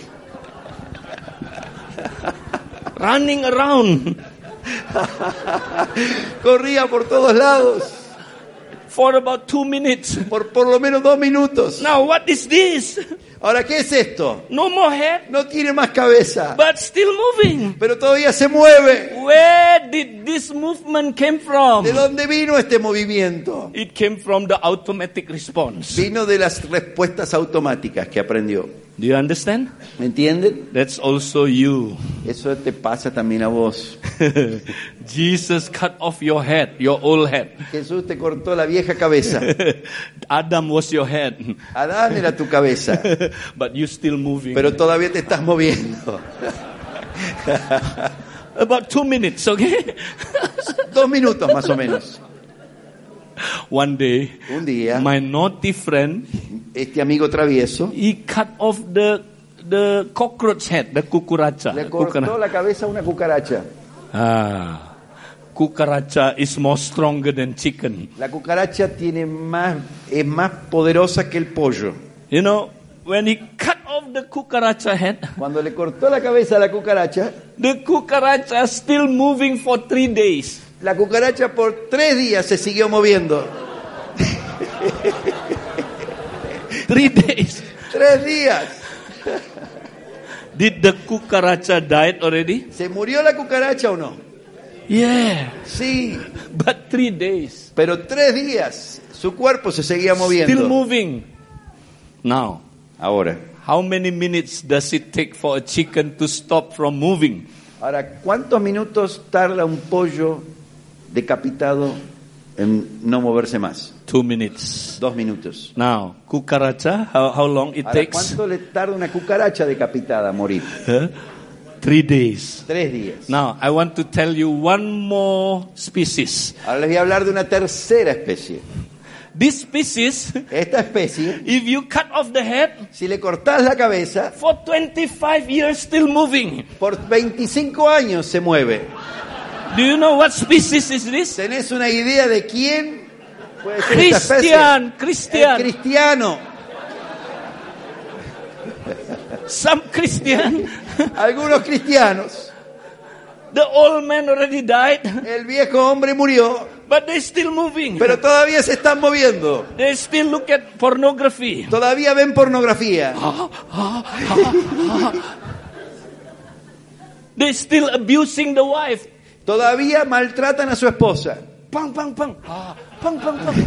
Running around Corría por todos lados. for about two minutes. Por por lo menos dos minutos. Now, what is this? Ahora, ¿qué es esto? No more head, No tiene más cabeza. but still moving. Pero todavía se mueve. Where did this movement came from? ¿De dónde vino este movimiento? It came from the automatic response. Vino de las respuestas automáticas que aprendió. Do you understand? ¿Me entienden? That's also you. Eso te pasa también a vos. Jesus cut off your head, your old head. Jesús te cortó la vieja cabeza. Adam was your head, Adán era tu cabeza. but you still moving. Pero todavía te estás moviendo. About two minutes, okay? Dos minutos más o menos. One day, Un día, my naughty friend, este amigo travieso he cut off the the cockroach head, the cucaracha. le cortó Cucara- la cabeza a una cucaracha. Ah, cucaracha is more stronger than chicken. La cucaracha tiene más, es más poderosa que el pollo. You know, when he cut off the cucaracha head, Cuando le cortó la cabeza a la cucaracha, the cucaracha is still moving for three days. la cucaracha por tres días se siguió moviendo. Three days. Tres días. Did the cucaracha died already? ¿Se murió la cucaracha o no? Yeah, Sí, but three days. pero tres días su cuerpo se seguía Still moviendo. moving. Now, Ahora, how many minutes does it take for a chicken to stop from moving? ahora, ¿cuántos minutos tarda un pollo decapitado en no moverse más? Two minutes. Dos minutos. Now, cucaracha, how, how long it Ahora, takes? ¿cuánto le tarda una cucaracha decapitada a morir? Huh? Three days. Tres días. Now, I want to tell you one more species. Ahora les voy a hablar de una tercera especie. This species, Esta especie, if you cut off the head, si le cortás la cabeza, for twenty-five years still moving. por veinticinco años se mueve. Do you know what species is this? ¿Tenés una idea de quién puede ser esta especie? Christian, El Christian, cristiano. some Christian. Algunos cristianos. The old man already died, El viejo hombre murió, but they're still moving. pero todavía se están moviendo. They still look at pornography. Todavía ven pornografía. They're still abusing the wife. Todavía maltratan a su esposa. Pang, pang, pang. Ah, pang, pang, pang.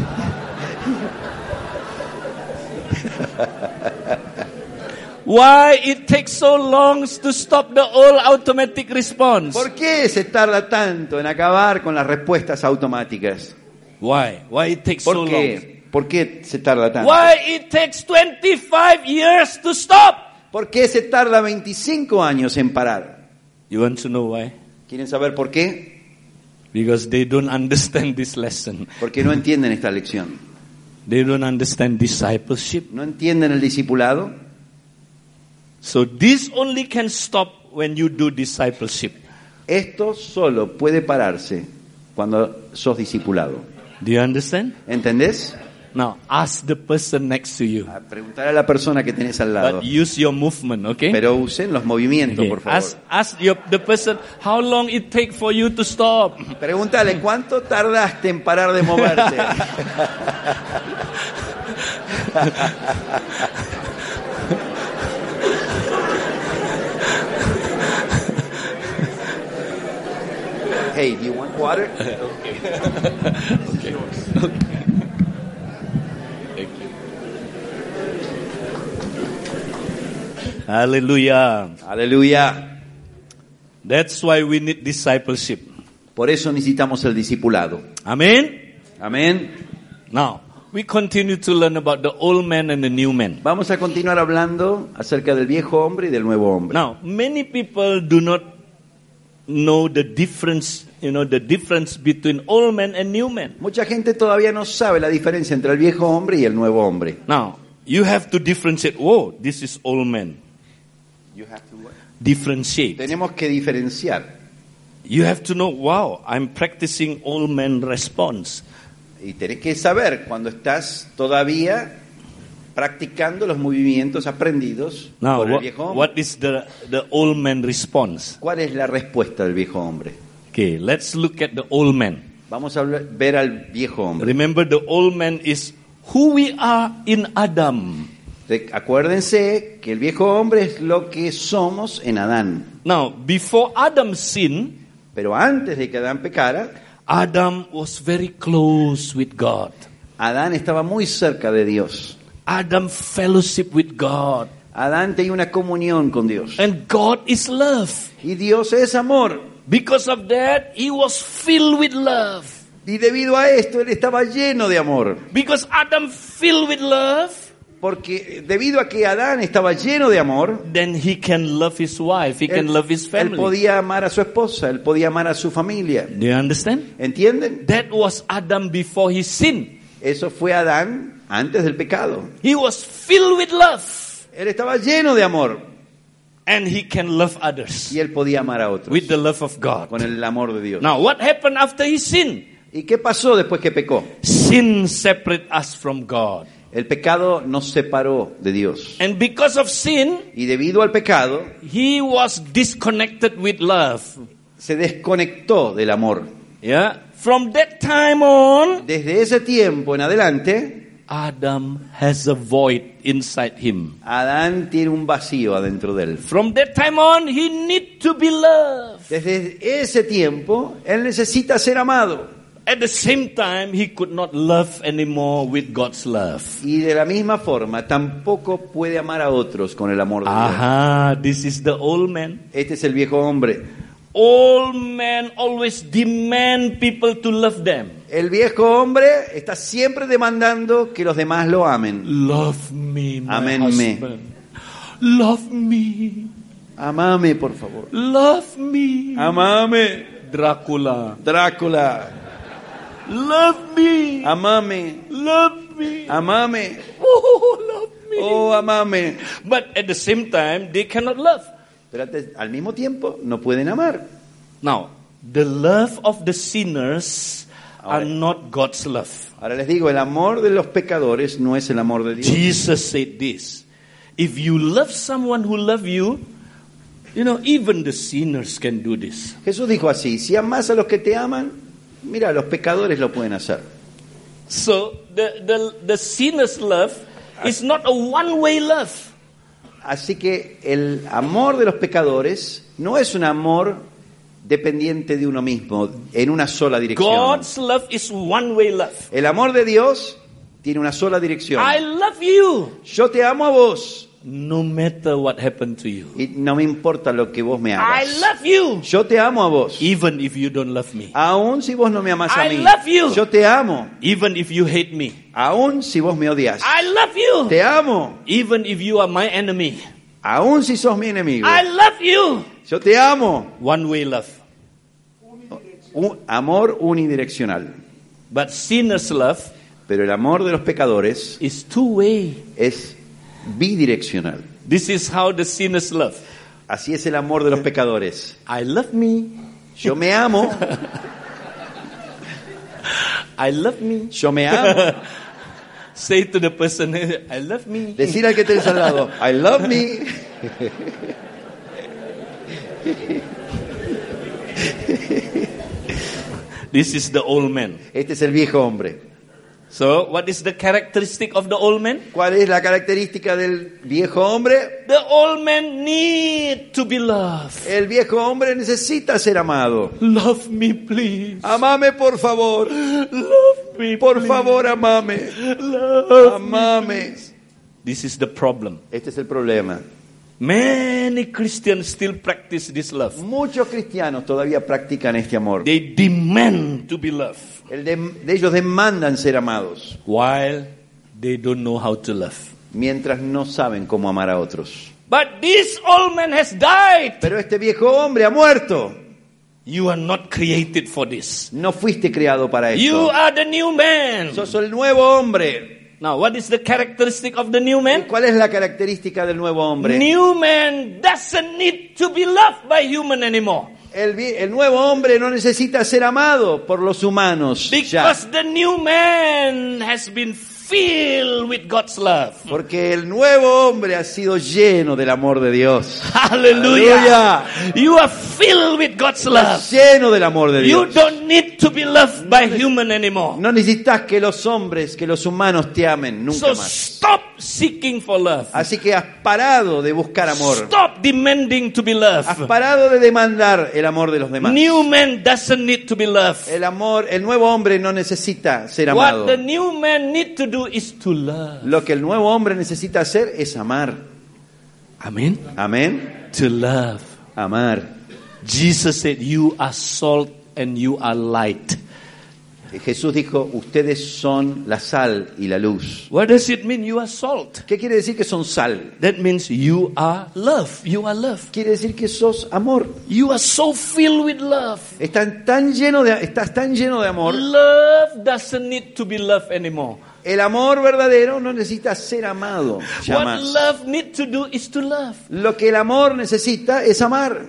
Why it takes so long to stop the all automatic response? ¿Por qué se tarda tanto en acabar con las respuestas automáticas? Why? Why it takes so ¿Por long? qué? ¿Por qué se tarda tanto? Why it takes twenty-five years to stop? ¿Por qué se tarda veinticinco años en parar? You want to know why? ¿Quieren saber por qué? Because they don't understand this lesson. Porque no entienden esta lección. They don't understand discipleship. No entienden el discipulado. So this only can stop when you do discipleship. Esto solo puede pararse cuando sos discipulado. Do you understand? ¿Entendés? Now ask the person next to you. A preguntar a la persona que tenés al lado. But use your movement, okay? Pero usen los movimientos, Okay. por favor. Ask, ask your, the person how long it take for you to stop. Pregúntale, ¿cuánto tardaste en parar de moverte? Hey, do you want water? Okay. Okay. Okay. Thank you. Hallelujah. Aleluya. That's why we need discipleship. Por eso necesitamos el discipulado. Amen. Amén. Now, we continue to learn about the old man and the new man. Vamos a continuar hablando acerca del viejo hombre y del nuevo hombre. Now, many people do not know the difference, you know, the difference between old man and new man. Mucha gente todavía no sabe la diferencia entre el viejo hombre y el nuevo hombre. Now, you have to differentiate. Whoa, this is old man. You have to what? Differentiate. Tenemos que diferenciar. You have to know, wow, I'm practicing old man response. Y tenés que saber cuando estás todavía practicando los movimientos aprendidos Now, por el what, viejo hombre. what is the, the old man response? ¿Cuál es la respuesta del viejo hombre? Okay, let's look at the old man. Vamos a hablar- ver al viejo hombre. Remember, the old man is who we are in Adam. Re- Acuérdense que el viejo hombre es lo que somos en Adán. Now, before Adam sinned, Pero antes de que Adán pecara, Adam was very close with God. Adán estaba muy cerca de Dios. Adam fellowship with God. Adán tenía una comunión con Dios. And God is love. Y Dios es amor. Because of that, he was filled with love. Y debido a esto, él estaba lleno de amor. Because Adam filled with love, Porque debido a que Adán estaba lleno de amor, then he can love his wife, he can él, love his él family. podía amar a su esposa, él podía amar a su familia. Do you understand? ¿Entienden? That was Adam before he sinned. Eso fue Adán antes del pecado. He was filled with love. Él estaba lleno de amor And he can love others y él podía amar a otros with the love of God. con el amor de Dios. Now, what happened after he sinned? ¿Y qué pasó después que pecó? Sin separate us from God. El pecado nos separó de Dios. And because of sin, Y debido al pecado, he was disconnected with love. se desconectó del amor. Yeah. From that time on, Desde ese tiempo en adelante, Adam has a void inside him. Adán tiene un vacío adentro de él. From that time on, he need to be loved. Desde ese tiempo, él necesita ser amado. At the same time, he could not love anymore with God's love. Y de la misma forma, tampoco puede amar a otros con el amor de Dios. Aha, this is the old man. Este es el viejo hombre. Old men always demand people to love them. El viejo hombre está siempre demandando que los demás lo amen. Love me, my Aménme. husband. Love me. Amame, por favor. Love me. Amame. Dracula. Drácula. Love me. Amame. Love me. Amame. Oh, love me. Oh, amame. But at the same time, they cannot love. Pero antes- al mismo tiempo no pueden amar. Now, the love of the sinners are Ahora- not God's love. Ahora les digo, el amor de los pecadores no es el amor de Dios. Jesus said this. If you love someone who love you, you know, even the sinners can do this. Jesús dijo así, si amas a los que te aman, mira, los pecadores lo pueden hacer. So the, the, the sinner's love is not a one-way love. Así que el amor de los pecadores no es un amor dependiente de uno mismo, en una sola dirección. God's love is one-way love. El amor de Dios tiene una sola dirección. I love you Yo te amo a vos no matter what happened to you. y no me importa lo que vos me I hagas. love you Yo te amo a vos, even if you don't love me. aun si vos no me amás a I mí. love you. Yo te amo, Even if you hate me. aun si vos me odias. I love you Te amo, even if you are my enemy. aun si sos mi enemigo, I love you. yo te amo. One way love. Un amor unidireccional. But sinners' love Pero el amor de los pecadores is two way. es bidireccional. This is how the sinners love. Así es el amor de los pecadores. I love me. Yo me amo, I love me. yo me amo. Say to the person, I love me. Decir al que tenés al lado, I love me. This is the old man. Este es el viejo hombre. So, what is the characteristic of the old man? ¿Cuál es la característica del viejo hombre? The old man need to be loved. El viejo hombre necesita ser amado. Love me, please. Amame, por favor. Love me, Por please. favor, amame. Love Amame. This is the problem. Este es el problema. Many Christians still practice this love. Muchos cristianos todavía practican este amor. They demand to be loved El de, de ellos demandan ser amados, while they don't know how to love. mientras no saben cómo amar a otros. But this old man has died. Pero este viejo hombre ha muerto. You are not created for this. No fuiste creado para You esto. are the new man. Sos el nuevo hombre. Now, what is the characteristic of the new man? ¿Cuál es la característica del nuevo hombre? New man doesn't need to be loved by human anymore. El, vi- el nuevo hombre no necesita ser amado por los humanos ya, Because the new man has been filled with God's love. porque el nuevo hombre ha sido lleno del amor de Dios. Hallelujah. You are filled with God's Está love. lleno del amor de You Dios. don't need to be loved by human anymore. No necesitas que los hombres, que los humanos te amen nunca So más. stop seeking for love. Así que has parado de buscar amor. Stop demanding to be Has loved. parado de demandar el amor de los demás. New man doesn't need to be loved. El amor, el nuevo hombre no necesita ser amado. What the new man need to do is to love. Lo que el nuevo hombre necesita hacer es amar. Amen. Amén. To love. Amar. Jesus said, "You are salt and you are light." Jesús dijo, ustedes son la sal y la luz. What does it mean? You are salt. ¿Qué quiere decir que son sal? That means you are love. You are love. Quiere decir que sos amor. You are so filled with love. Están tan lleno de, estás tan lleno de amor. Love doesn't need to be loved anymore. El amor verdadero no necesita ser amado. What Jamás. love need to do is to love. Lo que el amor necesita es amar.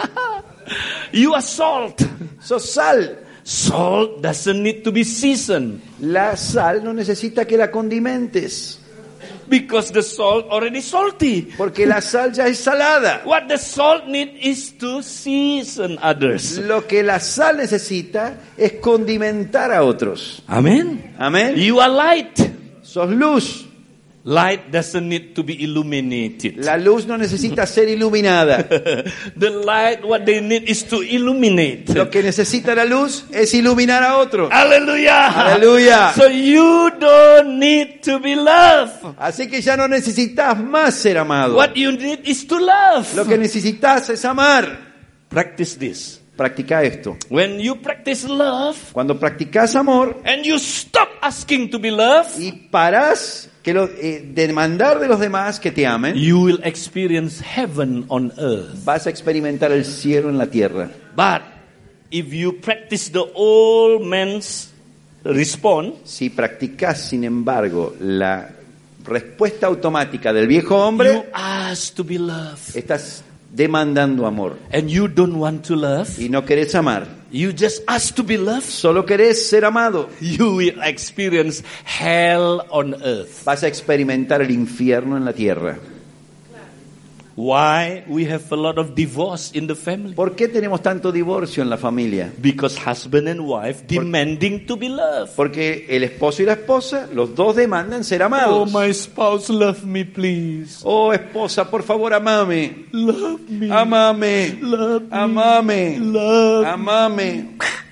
You are salt. Sos sal. Salt doesn't need to be seasoned La sal no necesita que la condimentes, because the salt already salty. porque la sal ya es salada. What the salt need is to season others. Lo que la sal necesita es condimentar a otros. Amen. Amén. You are light. Sos luz. Light doesn't need to be illuminated. La luz no necesita ser iluminada. The light, what they need is to illuminate. Lo que necesita la luz es iluminar a otro. Hallelujah. Aleluya. So you don't need to be loved. Así que ya no necesitas más ser amado. What you need is to love. Lo que necesitas es amar. Practice this. Practica esto. When you practice love Cuando practicas amor and you stop asking to be loved, y parás que lo, eh, demandar de los demás que te amen, you will experience heaven on earth. vas a experimentar el cielo en la tierra. But if you practice the old man's response, Si practicas, sin embargo, la respuesta automática del viejo you hombre, ask to be loved, estás demandando amor and you don't want to love, y no querés amar, you just ask to be loved, solo querés ser amado. you will experience hell on earth. Vas a experimentar el infierno en la tierra. Why we have a lot of divorce in the family? ¿Por qué tenemos tanto divorcio en la familia? Because husband and wife demanding to be loved. Porque el esposo y la esposa, los dos demandan ser Oh, amados. my spouse, love me, please. Oh, esposa, por favor, amame. Love me. Amame. Love me. Amame. Love. Amame.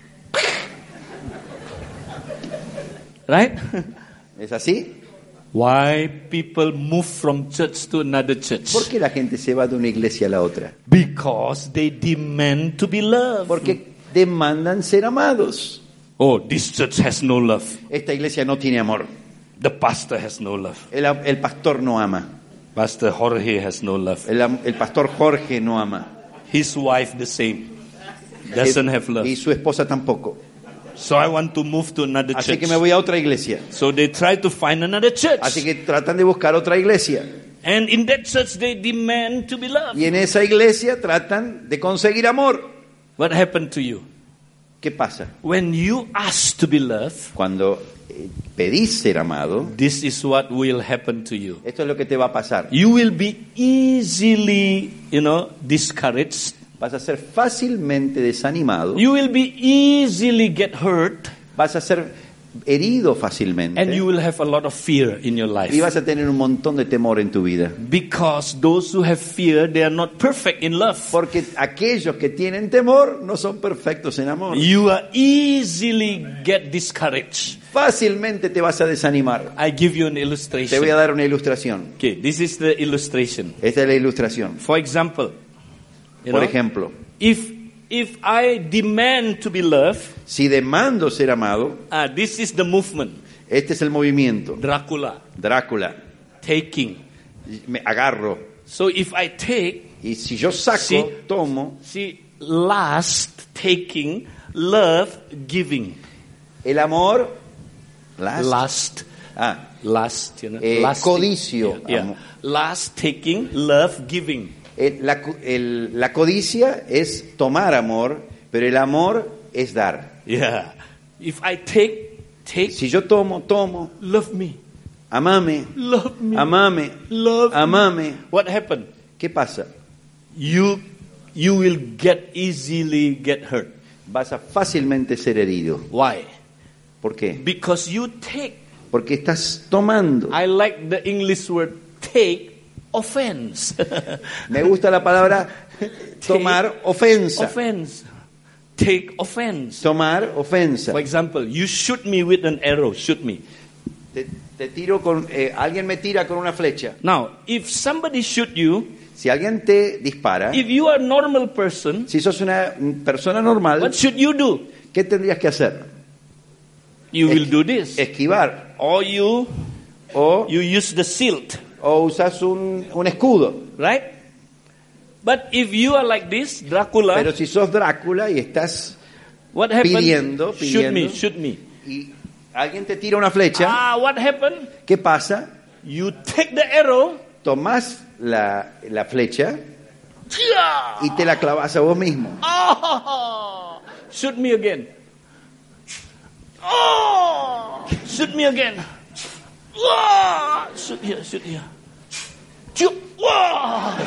Right? ¿Es así? Why people move from church to another church? ¿Por qué la gente se va de una iglesia a la otra? Because they demand to be loved. Porque demandan ser amados. Oh, this church has no love. Esta iglesia no tiene amor. The pastor has no love. El, el pastor no ama. Pastor Jorge has no love. El, am- el pastor Jorge no ama. His wife the same. Doesn't have love. Y su esposa tampoco. So I want to move to another Así church. que me voy a otra iglesia. So they try to find another church. Así que tratan de buscar otra iglesia. And in that church they demand to be loved. Y en esa iglesia tratan de conseguir amor. What happened to you? ¿Qué pasa? When you ask to be loved, Cuando eh, pedís ser amado, this is what will happen to you. esto es lo que te va a pasar. You will be easily, you know, discouraged. Vas a ser fácilmente desanimado. You will be easily get hurt. Vas a ser herido fácilmente. And you will have a lot of fear in your life. Y vas a tener un montón de temor en tu vida. Because those who have fear, they are not perfect in love. Porque aquellos que tienen temor no son perfectos en amor. You are easily get discouraged. Fácilmente te vas a desanimar. I give you an Te voy a illustration. dar una ilustración. Okay, this is the illustration. Esta es la ilustración. For example, you Por know, ejemplo, if if I demand to be loved, si demando ser amado, uh, this is the movement. este es el movimiento. Dracula Drácula, taking. me agarro. So if I take, Y si yo saco, Sí. tomo, see, last taking, love giving. el amor, last, Last, ah, last, you know, Eh, last codicio, Yeah, yeah. amor. Last taking, love giving. el- la, cu- el- la codicia es tomar amor, pero el amor es dar. Yeah. If I take, take, Si yo tomo, tomo, love me, amame, love me, amame, love me. amame. What happened? ¿Qué pasa? You, you will get easily get hurt. Vas a fácilmente ser herido. Why? ¿Por qué? Because you take. Porque estás tomando. I like the English word take offense. Me gusta la palabra tomar ofensa. Offense. Take offense. Tomar ofensa. For example, you shoot me with an arrow. Shoot me. Te, te tiro con, eh, alguien me tira con una flecha. Now, if somebody shoot you, Si alguien te dispara, if you are a normal person, si sos una persona normal, what should you do? ¿qué tendrías que hacer? You will Es- do this. Esquivar. Or you, O, you use the shield, o usas un, un escudo. right? But if you are like this, Dracula, Pero si sos Drácula y estás what happened? pidiendo, Shoot me, pidiendo. shoot me. y alguien te tira una flecha, Ah, what happened? ¿qué pasa? You take the arrow, Tomás la, la flecha y te la clavas a vos mismo. oh, shoot me again. Oh, shoot me again. Oh, shoot here, shoot here. Shoot. Oh.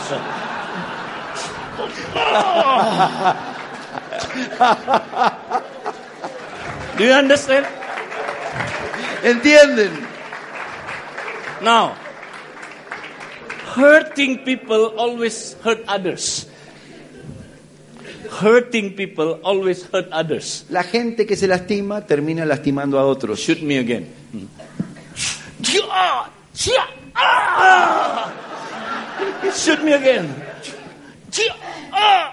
Do you understand? ¿Entienden? Now, hurting people always hurt others. Hurting people always hurt others. La gente que se lastima termina lastimando a otros. Shoot me again. Ah! Shoot me again. Ah!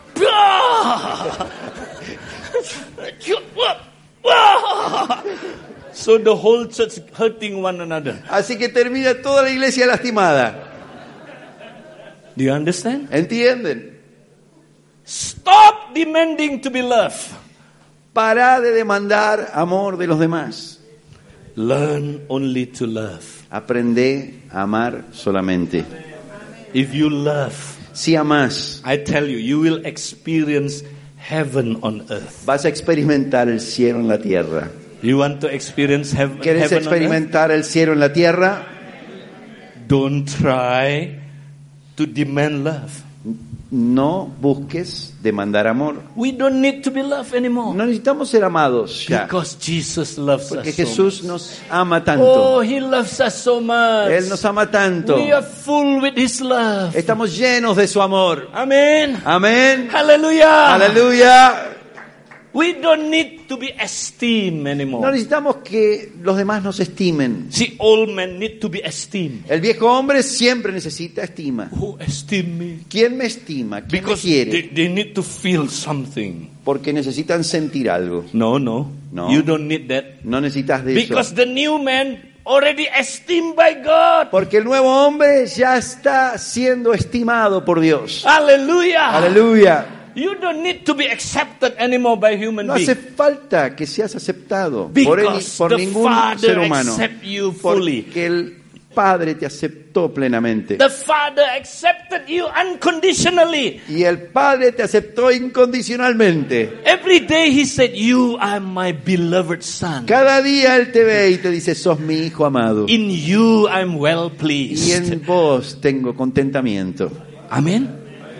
So the whole church hurting one another. Así que termina toda la iglesia lastimada. Do you understand? ¿Entienden? Stop demanding to be loved. Para de demandar amor de los demás. Learn only to love. Aprende a amar solamente. If you love, Si amas, I tell you, you will experience heaven on earth. vas a experimentar el cielo en la tierra. You want to experience heaven, ¿Quieres heaven on earth? experimentar el cielo en la tierra? Don't try to demand love. No busques demandar amor. We don't need to be loved anymore. No necesitamos ser amados ya, Because Jesus loves porque us so Jesús much. nos ama Oh, tanto. He loves us so much. Él nos ama tanto. We are full with His love. Estamos llenos de su amor. Amen. Amén. Hallelujah. Aleluya. We don't need to be esteemed No anymore. necesitamos que los demás nos estimen. See, old men need to be esteemed. El viejo hombre siempre necesita estima. Who esteem me? ¿Quién me estima? ¿Quién me Because quiere? they, they need to feel something. Porque necesitan sentir algo. No, no. No. You don't need that. No necesitas de eso. Because the new man already esteemed by God. Porque el nuevo hombre ya está siendo estimado por Dios. Hallelujah. Aleluya. You don't need to be accepted anymore by human No hace beings. falta que seas aceptado por, él, Because por the ningún Father ser humano. accept you fully. Porque el Padre te aceptó plenamente. The Father accepted you unconditionally. Y el Padre te aceptó incondicionalmente. Every day He said, "You are my beloved son. Cada día Él te ve y te dice, sos mi hijo amado. In you I'm well Y pleased." en vos tengo contentamiento. Amen.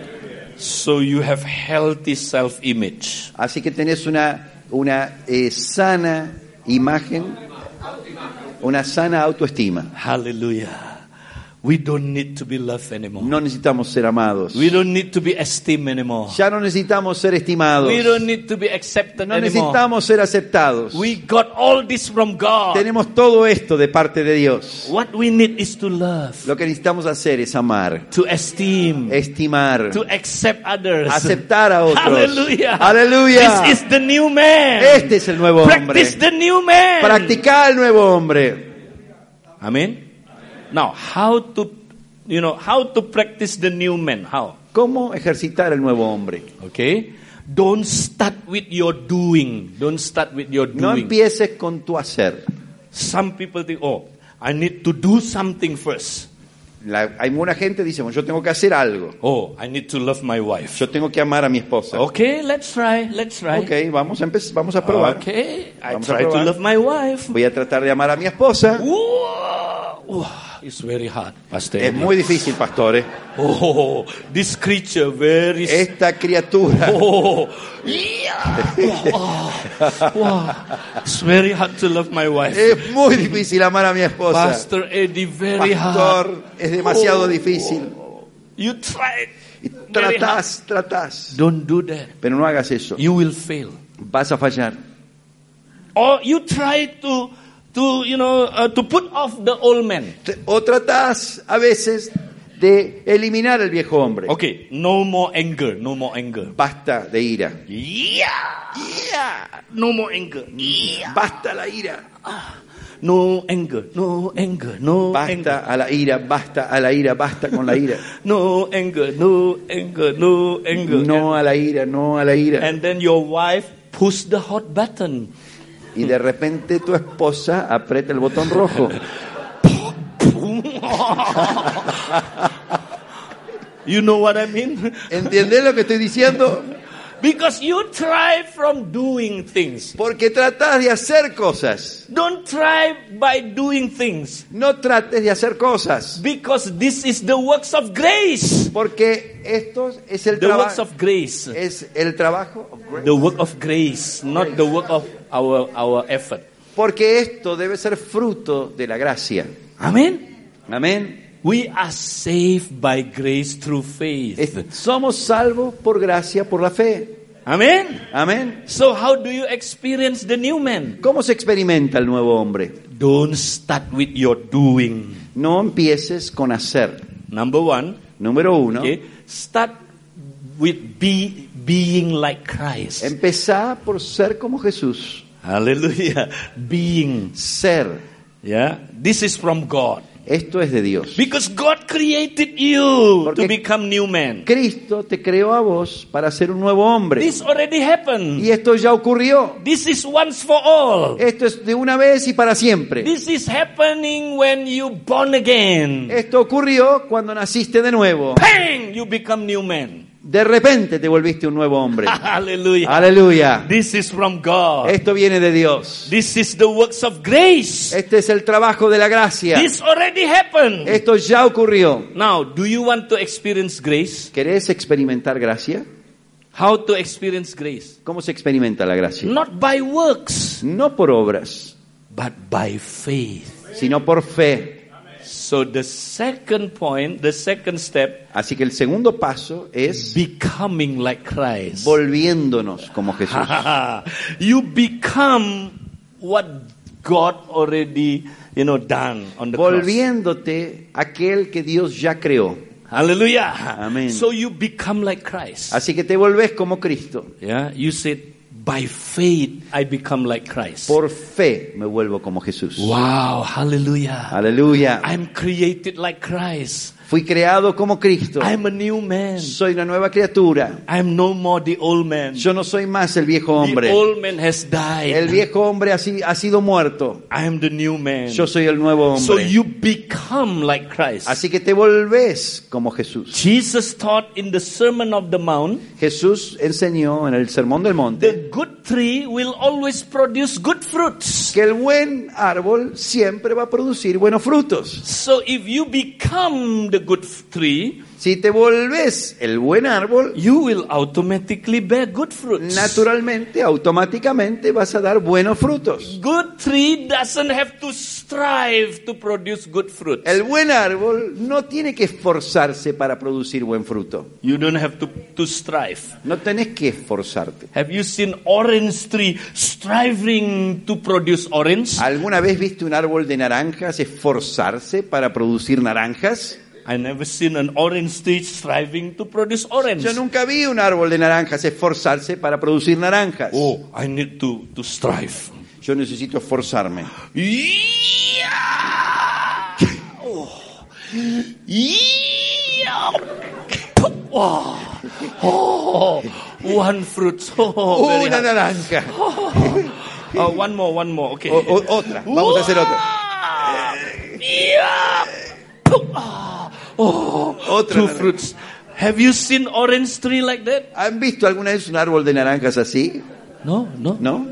So you have healthy self-image. Así que tenés una, una eh, sana imagen, una sana autoestima. Hallelujah. We don't need to be loved anymore. No necesitamos ser amados. We don't need to be esteemed anymore. Ya no necesitamos ser estimados. We don't need to be accepted No anymore. necesitamos ser aceptados. We got all this from God. Tenemos todo esto de parte de Dios. What we need is to love, Lo que necesitamos hacer es amar, to esteem, estimar, to accept others. aceptar a otros. Hallelujah. Aleluya. This is the new man. Este es el nuevo hombre. Practice the new man. Practica el nuevo hombre. Amen. Now, how to, you know, how to practice the new man? How? ¿Cómo ejercitar el nuevo hombre? Okay. Don't start with your doing. Don't start with your No doing. empieces con tu hacer. Some people think, oh, I need to do something first. La, hay una gente que dice, bueno, yo tengo que hacer algo. Oh, I need to love my wife. Yo tengo que amar a mi esposa. Okay, let's try. Let's try. Ok, vamos a empezar, vamos a probar. Okay, I Vamos a try to probar. love my wife. Voy a tratar de amar a mi esposa. Whoa, whoa, it's very hard, Pastor. Es muy difícil, pastores. Oh, this creature very. Esta criatura. Oh, yeah. Oh, wow. It's very hard to love my wife. Es muy difícil amar a mi esposa. Pastor Eddie, very Pastor, hard. es demasiado Oh, difícil. You tried. Y Very hard. tratás, tratás. Don't do that. Pero no hagas eso. You will fail. Vas a fallar. Or you try to, to you know, uh, to put off the old man. O tratás a veces de eliminar al viejo hombre. Okay, no more anger. No more anger. Basta de ira. Yeah, yeah. No more anger. Yeah. Basta la ira. No anger. No anger. No Basta anger. a la ira, basta a la ira, basta con la ira. No anger. No anger. No anger. No a la ira, no a la ira. And then your wife push the hot button. Y de repente tu esposa aprieta el botón rojo. You know what I mean? ¿Entendés lo que estoy diciendo? Because you try from doing things. Porque tratás de hacer cosas. Don't try by doing things. No trates de hacer cosas. Because this is the works of grace. Porque esto es el The works trabajo. of grace. Es el trabajo. of grace. The work of grace, not the work of our, our effort. Porque esto debe ser fruto de la gracia. Amen. Amén. We are saved by grace through faith. Es- Somos salvos por gracia, por la fe. Amen. Amén. So how do you experience the new man? ¿Cómo se experimenta el nuevo hombre? Don't start with your doing. No empieces con hacer. Number one, Número uno, okay, start with be, being like Christ. empezá por ser como Jesús. Hallelujah. Being. Ser. Yeah. This is from God. Esto es de Dios. Because God created you Porque to become new man. Cristo te creó a vos para ser un nuevo hombre. This already happened. Y esto ya ocurrió. This is once for all. Esto es de una vez y para siempre. This is happening when you born again. Esto ocurrió cuando naciste de nuevo. Bang! You become new man. De repente te volviste un nuevo hombre. Hallelujah. Aleluya. This is from God. Esto viene de Dios. This is the works of grace. Este es el trabajo de la gracia. This already happened. Esto ya ocurrió. Now, do you want to experience grace? ¿Querés experimentar gracia? How to experience grace? ¿Cómo se experimenta la gracia? Not by works, No por obras, but by faith. sino por fe. So the second point, the second step, Así que el segundo paso es becoming like Christ. volviéndonos como Jesús. You become what God already, you know, done on the cross. Volviéndote aquel que Dios ya creó. Hallelujah. Amén. So you become like Christ. Así que te volvés como Cristo. Yeah, you said By faith, I become like Christ. Por fe me vuelvo como Jesús. Wow, hallelujah. Aleluya. I'm created like Christ. Fui creado como Cristo. I'm a new man. Soy una nueva criatura. I'm no more the old man. Yo no soy más el viejo hombre. The old man has died. El viejo hombre ha, si- ha sido muerto. I am the new man. Yo soy el nuevo So hombre. you become like Christ. Así que te volvés como Jesús. Jesus taught in the Sermon of the Mount, Jesús enseñó en el Sermón del Monte the good tree will always produce good fruits. que el buen árbol siempre va a producir buenos frutos. So if you become the good tree, Si te volvés el buen árbol, you will automatically bear good fruits. naturalmente, automáticamente vas a dar buenos frutos. Good tree doesn't have to strive to produce good fruits. El buen árbol no tiene que esforzarse para producir buen fruto. You don't have to, to strive. No tenés que esforzarte. Have you seen orange tree striving to produce orange? ¿Alguna vez viste un árbol de naranjas esforzarse para producir naranjas? I never seen an orange tree striving to produce orange. Yo nunca vi un árbol de naranjas esforzarse para producir naranjas. Oh, I need to, to strive. Yo necesito esforzarme. Yeah! Oh. Yeah! Oh. Oh. One fruit. Oh, very Una hard. naranja. Oh, one more, one more. Okay. O- o- otra. Vamos a hacer otra. Yeah! Oh, Otra two naranja. fruits. Have you seen orange tree like that? ¿Han visto alguna vez un árbol de naranjas así? No, no. ¿No?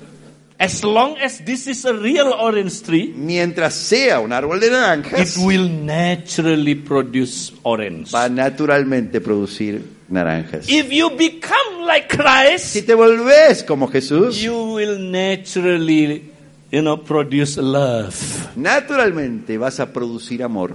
As long as this is a real orange tree, Mientras sea un árbol de it naranjas, will naturally produce orange. va a naturalmente producir naranjas. If you become like Christ, Si te volvés como Jesús, you will naturally, you know, produce love. naturalmente vas a producir amor.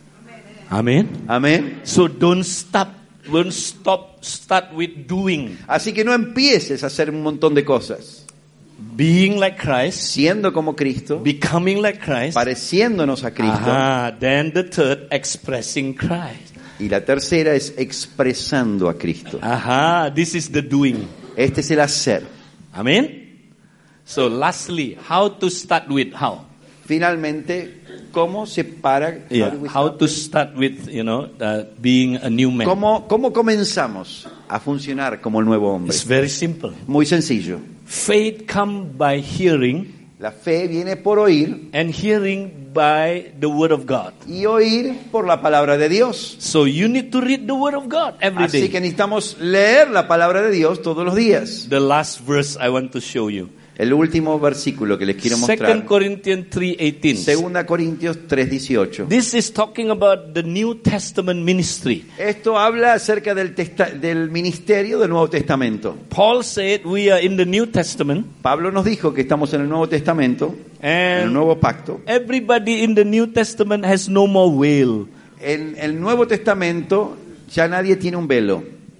Amen. Amén. So don't stop, don't stop, start with doing. Así que no empieces a hacer un montón de cosas. Being like Christ, Siendo como Cristo, becoming like Christ. pareciéndonos a Cristo. Aha, then the third, expressing Christ. Y la tercera es expresando a Cristo. Aha, this is the doing. Este es el hacer. Amen. So lastly, how to start with how? Finalmente, ¿cómo se para? Yeah, how to start with, you know, uh, being a new man. ¿Cómo, ¿Cómo comenzamos a funcionar como el nuevo hombre? It's very simple. Muy sencillo. Faith comes by hearing, La fe viene por oír and hearing by the word of God. y oír por la palabra de Dios. So you need to read the word of God every Así day. que necesitamos leer la palabra de Dios todos los días. The last verse I want to show you. El último versículo que les quiero Second mostrar. Corinthians three eighteen. Segunda Corintios tres dieciocho. This is talking about the New Testament ministry. Esto habla acerca del, testa- del ministerio del Nuevo Testamento. Paul said we are in the New Testament, Pablo nos dijo que estamos en el Nuevo Testamento, en el and Nuevo Pacto. everybody in the New Testament has no more veil, En el Nuevo Testamento ya nadie tiene un velo,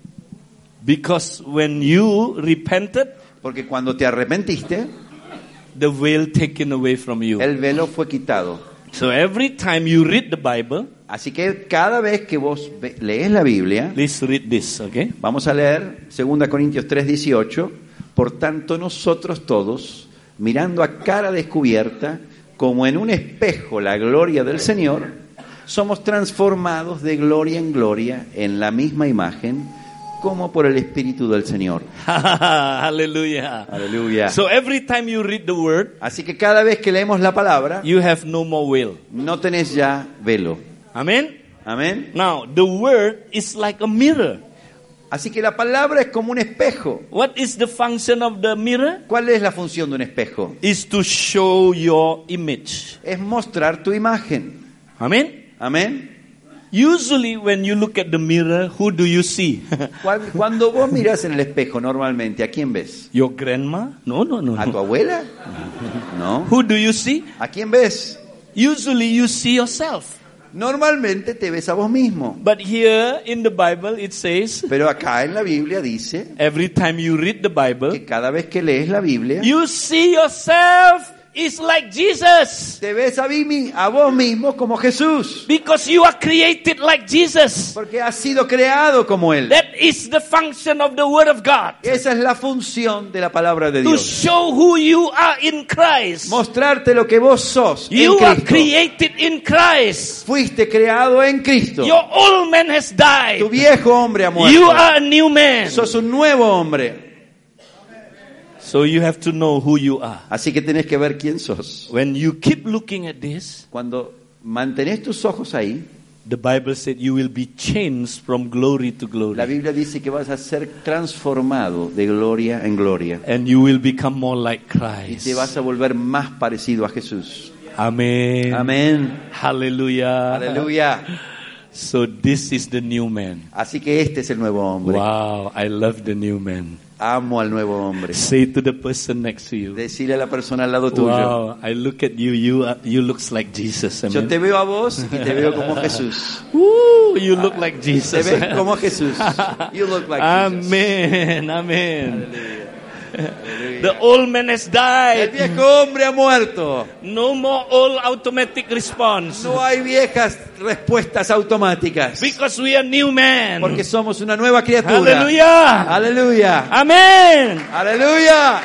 because when you repented, porque cuando te arrepentiste, the veil taken away from you. el velo fue quitado. So every time you read the Bible, Así que cada vez que vos ve- lees la Biblia, please read this, okay? vamos a leer Segunda Corintios tres dieciocho. Por tanto, nosotros todos, mirando a cara descubierta, como en un espejo la gloria del Señor, somos transformados de gloria en gloria en la misma imagen, como por el Espíritu del Señor. Hallelujah. Aleluya. So every time you read the word, Así que cada vez que leemos la palabra, you have no more veil. no tenés ya velo. Amen? Amén. Now, the word is like a mirror. Así que la palabra es como un espejo. What is the function of the mirror? ¿Cuál es la función de un espejo? Is to show your image. Es mostrar tu imagen. Amen? Amén. Usually when you look at the mirror, who do you see? Cuando, cuando vos mirás en el espejo normalmente, ¿a quién ves? Your grandma? No, no, no. ¿A tu no. abuela? No. Who do you see? ¿A quién ves? Usually you see yourself. Normalmente te ves a vos mismo. But here in the Bible it says, Pero acá en la Biblia dice every time you read the Bible, que cada vez que lees la Biblia, you see yourself is like Jesus. Te ves a, mí, a vos mismo como Jesús. Because you are created like Jesus. Porque has sido creado como Él. That is the function of the Word of God. Esa es la función de la palabra de To Dios. show who you are in Christ. Mostrarte lo que vos sos en You are Cristo. created in Christ. Fuiste creado en Cristo. Your old man has Tu died. viejo hombre ha muerto. You are a new man. Sos un nuevo hombre. So you have to know who you are. Así que tenés que ver quién sos. When you keep looking at this, Cuando mantenés tus ojos ahí, the Bible said you will be changed from glory to la glory. Biblia dice que vas a ser transformado de gloria en gloria. And you will become more like Y Christ. te vas a volver más parecido a Jesús. Amen. Amén. Hallelujah. Aleluya. So this is the new man. Así que este es el nuevo hombre. Wow, I love the new man. Amo al nuevo hombre. Say to the person next to you. Decirle a la persona al lado tuyo. Wow, I look at you, you are, you looks like Jesus. Yo Amen. te veo a vos y te veo como Jesús. Woo, you look like Te Jesus. ves como Jesús. You look like Jesus. Amen, amen. Aleluya. The old man has El died. viejo hombre ha muerto. No more old automatic response. No hay viejas respuestas automáticas. Because we are new man. Porque somos una nueva criatura. Aleluya. Aleluya. Amen. Aleluya.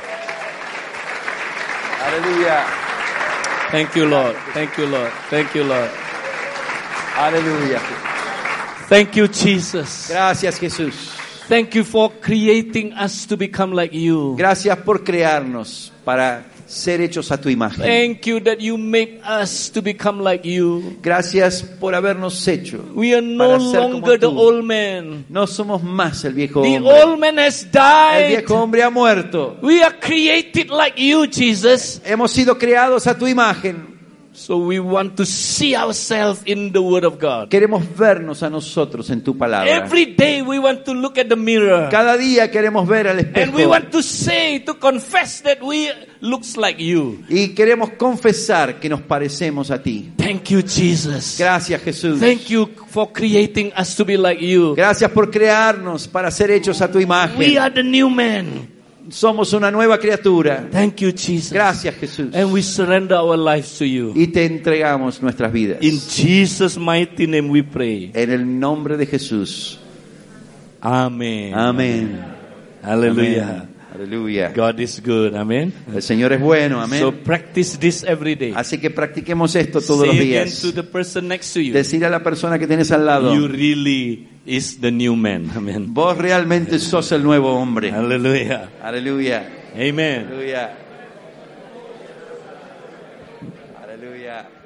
Aleluya. Thank you, Lord. Thank you, Lord. Thank you, Lord. Aleluya. Thank you, Jesus. Gracias, Jesús. Thank you for creating us to become like you. Gracias por crearnos para ser hechos a tu imagen. Thank you that you make us to become like you. Gracias por habernos hecho. We are no para ser como longer the tú. old man. No somos más el viejo The hombre. old man has El died. viejo hombre ha muerto. We are created like you, Jesus. Hemos sido creados a tu imagen. So we want to see ourselves in the Word of God. Queremos vernos a nosotros en tu palabra. Every day we want to look at the mirror. Cada día queremos ver al And we espejo. want to say, to confess that we looks like you. Y queremos confesar que nos parecemos a ti. Thank you, Jesus. Gracias, Jesús. Thank you for creating us to be like you. Gracias por crearnos para ser hechos a tu We imagen. are the new man. Somos una nueva criatura. Thank you, Jesus. Gracias, Jesús. And we surrender our lives to you. Y te entregamos nuestras vidas. In Jesus' mighty name we pray. En el nombre de Jesús. Amen. Amén. Hallelujah. Amén. Aleluya. God is good. Amen. El Señor es bueno. Amén. So practice this every day. Así que practiquemos esto todos los Say again días. to the person next to you. Decir a la persona que tienes al lado. You really is the new man. Amen. Vos realmente sos el nuevo hombre. Hallelujah. Aleluya. Amen. Aleluya. Aleluya.